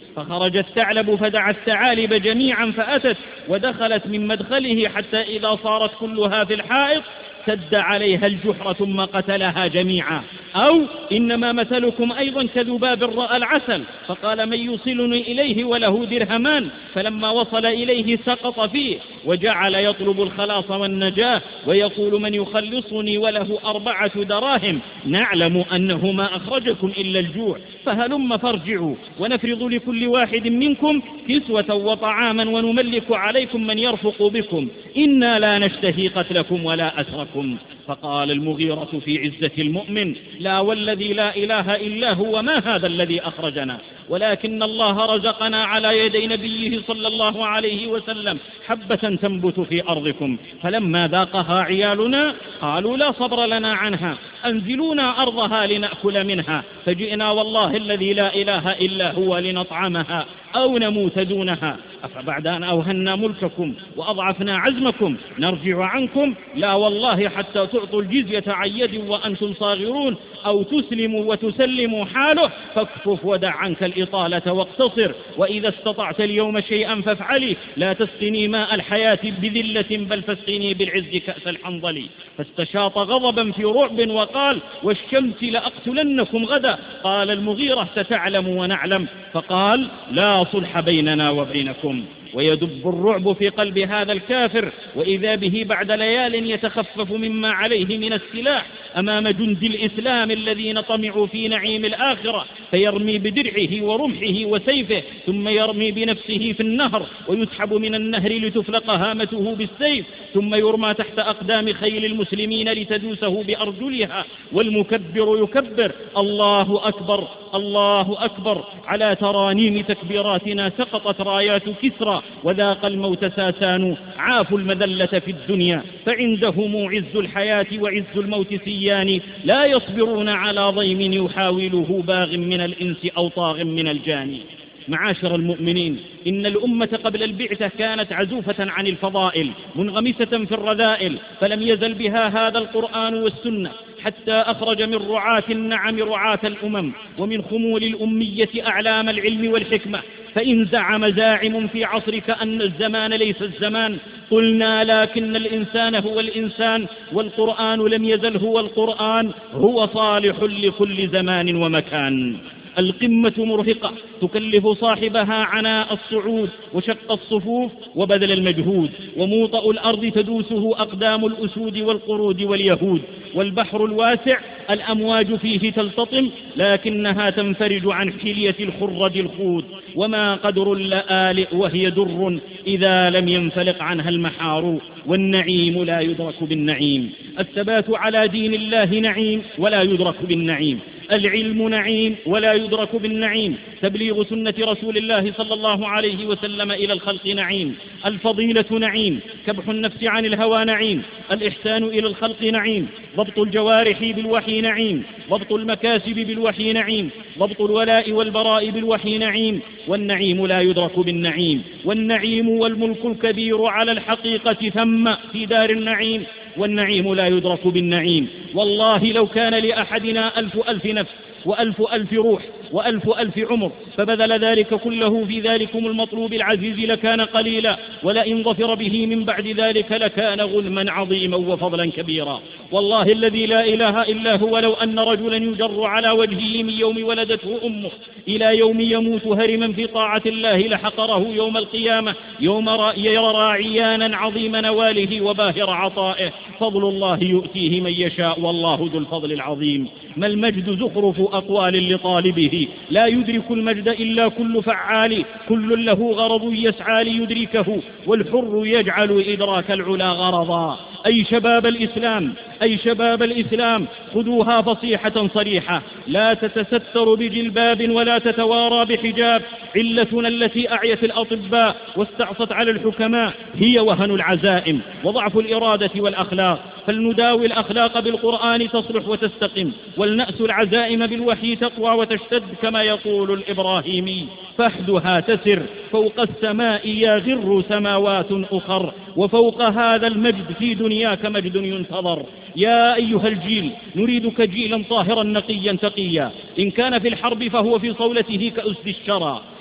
فخرج الثعلب فدعا الثعالب جميعا فأتت ودخلت من مدخله حتى إذا صارت كلها في الحائط سد عليها الجحر ثم قتلها جميعا. أو إنما مثلكم أيضا كذباب رأى العسل فقال من يوصلني إليه وله درهمان، فلما وصل إليه سقط فيه وجعل يطلب الخلاص والنجاة ويقول من يخلصني وله 4 دراهم. نعلم أنه ما أخرجكم إلا الجوع، فهلم فارجعوا ونفرض لكل واحد منكم كسوة وطعاما ونملك عليكم من يرفق بكم، إنا لا نشتهي قتلكم ولا أسركم. فقال المغيرة في عزة المؤمن لا والذي لا إله إلا هو ما هذا الذي أخرجنا، ولكن الله رزقنا على يدي نبيه صلى الله عليه وسلم حبة تنبت في أرضكم، فلما ذاقها عيالنا قالوا لا صبر لنا عنها أنزلونا أرضها لنأكل منها، فجئنا والله الذي لا إله إلا هو لنطعمها أو نموت دونها، أفبعد أن أوهنا ملككم وأضعفنا عزمكم نرجع عنكم؟ لا والله حتى تعطوا الجزية عن يد وأنتم صاغرون أو تسلموا وتسلموا حاله، فاكفف ودع عنك الإطالة واقتصر، وإذا استطعت اليوم شيئا فافعلي، لا تسقني ماء الحياة بذلة بل فاسقني بالعز كأس الحنظل. فاستشاط غضبا في رعب وقال والشمس لأقتلنكم غدا. قال المغيرة ستعلم ونعلم. فقال لا صلح بيننا وبينكم. ويدب الرعب في قلب هذا الكافر، وإذا به بعد ليال يتخفف مما عليه من السلاح أمام جند الإسلام الذين طمعوا في نعيم الآخرة، فيرمي بدرعه ورمحه وسيفه ثم يرمي بنفسه في النهر ويسحب من النهر لتفلق هامته بالسيف، ثم يرمى تحت أقدام خيل المسلمين لتدوسه بأرجلها، والمكبر يكبر الله أكبر الله أكبر. على ترانيم تكبيراتنا سقطت رايات كسرى وذاق الموت ساسان، عافوا المذلة في الدنيا فعندهم عز الحياة وعز الموت سيان، لا يصبرون على ضيم يحاوله باغ من الإنس أو طاغ من الجاني. معاشر المؤمنين، إن الأمة قبل البعثة كانت عزوفة عن الفضائل منغمسة في الرذائل، فلم يزل بها هذا القرآن والسنة حتى أخرج من رعاة النعم رعاة الأمم، ومن خمول الأمية أعلام العلم والحكمة. فإن زعم زاعم في عصرك أن الزمان ليس الزمان، قلنا لكن الإنسان هو الإنسان، والقرآن لم يزل هو القرآن، هو صالح لكل زمان ومكان. القمة مرهقة تكلف صاحبها عناء الصعود وشق الصفوف وبذل المجهود، وموطأ الأرض تدوسه أقدام الأسود والقرود واليهود، والبحر الواسع الأمواج فيه تلتطم لكنها تنفرج عن حلية الخرد الخود، وما قدر اللآلئ وهي در إذا لم ينفلق عنها المحار، والنعيم لا يدرك بالنعيم. الثبات على دين الله نعيم ولا يدرك بالنعيم، العلم نعيم ولا يدرك بالنعيم، تبليغ سنة رسول الله صلى الله عليه وسلم إلى الخلق نعيم، الفضيلة نعيم، كبح النفس عن الهوى نعيم، الإحسان إلى الخلق نعيم، ضبط الجوارح بالوحي نعيم، ضبط المكاسب بالوحي نعيم، ضبط الولاء والبراء بالوحي نعيم، والنعيم لا يدرك بالنعيم. والنعيم والملك الكبير على الحقيقة ثم في دار النعيم، والنعيم لا يدرك بالنعيم. والله لو كان لأحدنا 1000 نفس و1000 روح و1000 عمر فبذل ذلك كله في ذلكم المطلوب العزيز لكان قليلا، ولئن ظفر به من بعد ذلك لكان غنما عظيما وفضلا كبيرا. والله الذي لا إله إلا هو لو أن رجلا يجر على وجهه من يوم ولدته أمه إلى يوم يموت هرما في طاعة الله لحقره يوم القيامة، يوم يرى عيانا عظيم نواله وباهر عطائه. فضل الله يؤتيه من يشاء والله ذو الفضل العظيم. ما المجد زخرف أقوال لطالبه، لا يدرك المجد إلا كل فعال، كل له غرض يسعى ليدركه، والحر يجعل إدراك العلا غرضا. أي شباب الإسلام، أي شباب الإسلام، خذوها فصيحة صريحة، لا تتستر بجلباب ولا تتوارى بحجاب. علتنا التي أعيت الأطباء واستعصت على الحكماء هي وهن العزائم وضعف الإرادة والأخلاق، فلنداوي الأخلاق بالقرآن تصلح وتستقم، ولنأس العزائم بالوحي تقوى وتشتد كما يقول الإبراهيمي. فحدها تسر فوق السماء يغر سماوات أخر، وفوق هذا المجد في دنياك مجد ينتظر. يا أيها الجيل نريدك جيلا طاهرا نقيا تقيا، إن كان في الحرب فهو في صولته كأسد الشرى،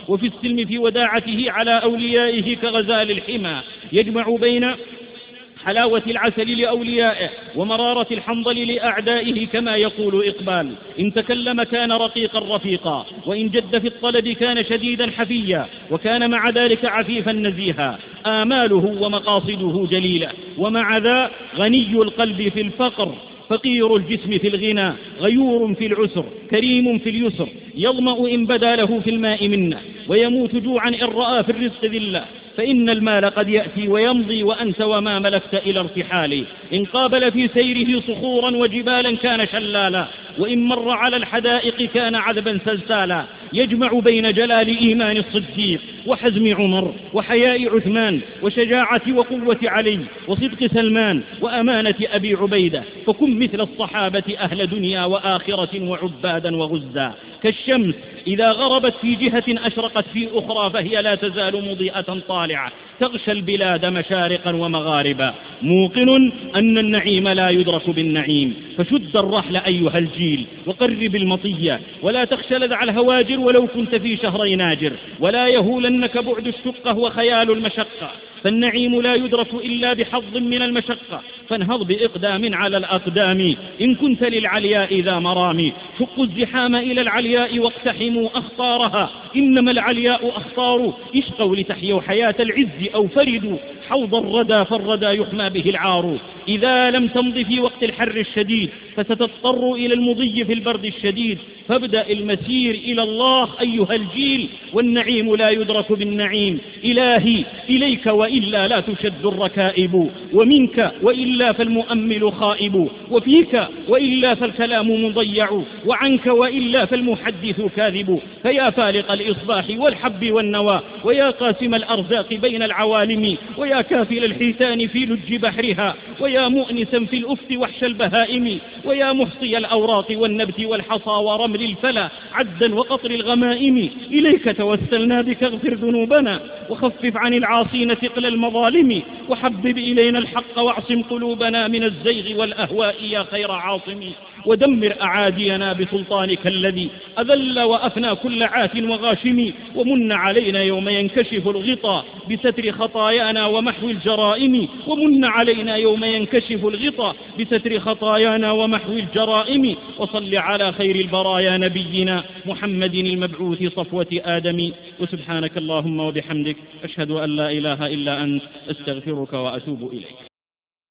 وفي السلم في وداعته على أوليائه كغزال الحمى، يجمع بين حلاوة العسل لأوليائه ومرارة الحنظل لأعدائه كما يقول إقبال: إن تكلم كان رقيقا رفيقا، وإن جد في الطلب كان شديدا حفيا، وكان مع ذلك عفيفا نزيها، آماله ومقاصده جليلة، ومع ذا غني القلب في الفقر، فقير الجسم في الغنى، غيور في العسر، كريم في اليسر، يظمأ إن بدا له في الماء منه، ويموت جوعا إن رأى في الرزق ذلة، فإن المال قد يأتي ويمضي وأنت وما ملكت إلى ارتحاله، إن قابل في سيره صخورا وجبالا كان شلالا، وإن مر على الحدائق كان عذبا سلسالا، يجمع بين جلال إيمان الصديق وحزم عمر وحياء عثمان وشجاعة وقوة علي وصدق سلمان وأمانة أبي عبيدة، فكن مثل الصحابة أهل دنيا وآخرة وعبادا وغزا، كالشمس إذا غربت في جهة أشرقت في أخرى فهي لا تزال مضيئة طالعة، تغشى البلاد مشارقا ومغاربا، موقن أن النعيم لا يدرك بالنعيم، فشد الرحل أيها الجيل وقرب المطية، ولا تخشى لذع الهواجر ولو كنت في شهري ناجر، ولا يهولنك بعد الشقة وخيال المشقة، فالنعيم لا يدرك إلا بحظ من المشقة، فانهض بإقدام على الأقدام إن كنت للعلياء ذا مرامي، شقوا الزحام إلى العلياء واقتحموا أخطارها، إنما العلياء أخطار، اشقوا لتحيوا حياة العز أو فردوا حوض الردى، فالردى يحمى به العار، إذا لم تمض في وقت الحر الشديد فستضطر إلى المضي في البرد الشديد، فابدأ المسير إلى الله أيها الجيل، والنعيم لا يدرك بالنعيم، إلهي إليك وإلا لا تشد الركائب، ومنك وإلا فالمؤمل خائب، وفيك وإلا فالكلام مضيع، وعنك وإلا فالمحدث كاذب، فيا فالق الإصباح والحب والنوى، ويا قاسم الأرزاق بين العوالم، ويا كافل الحيتان في لج بحرها، ويا مؤنسا في الأفق وحش البهائم، ويا محصي الأوراق والنبت والحصى ورمل الفلا عدا وقطر الغمائم، إليك توسلنا بك اغفر ذنوبنا وخفف عن العاصين ثقل المظالم، وحبب إلينا الحق واعصم قلوبنا من الزيغ والأهواء يا خير عاصم، ودمر أعادينا بسلطانك الذي أذل وأفنى كل عات وغاشم، ومن علينا يوم ينكشف الغطاء بستر خطايانا ومحو الجرائم، ومن علينا يوم ينكشف الغطاء بستر خطايانا ومحو الجرائم، وصل على خير البرايا نبينا محمد المبعوث صفوة آدم، وسبحانك اللهم وبحمدك أشهد أن لا إله إلا أنت أستغفرك وأتوب إليك.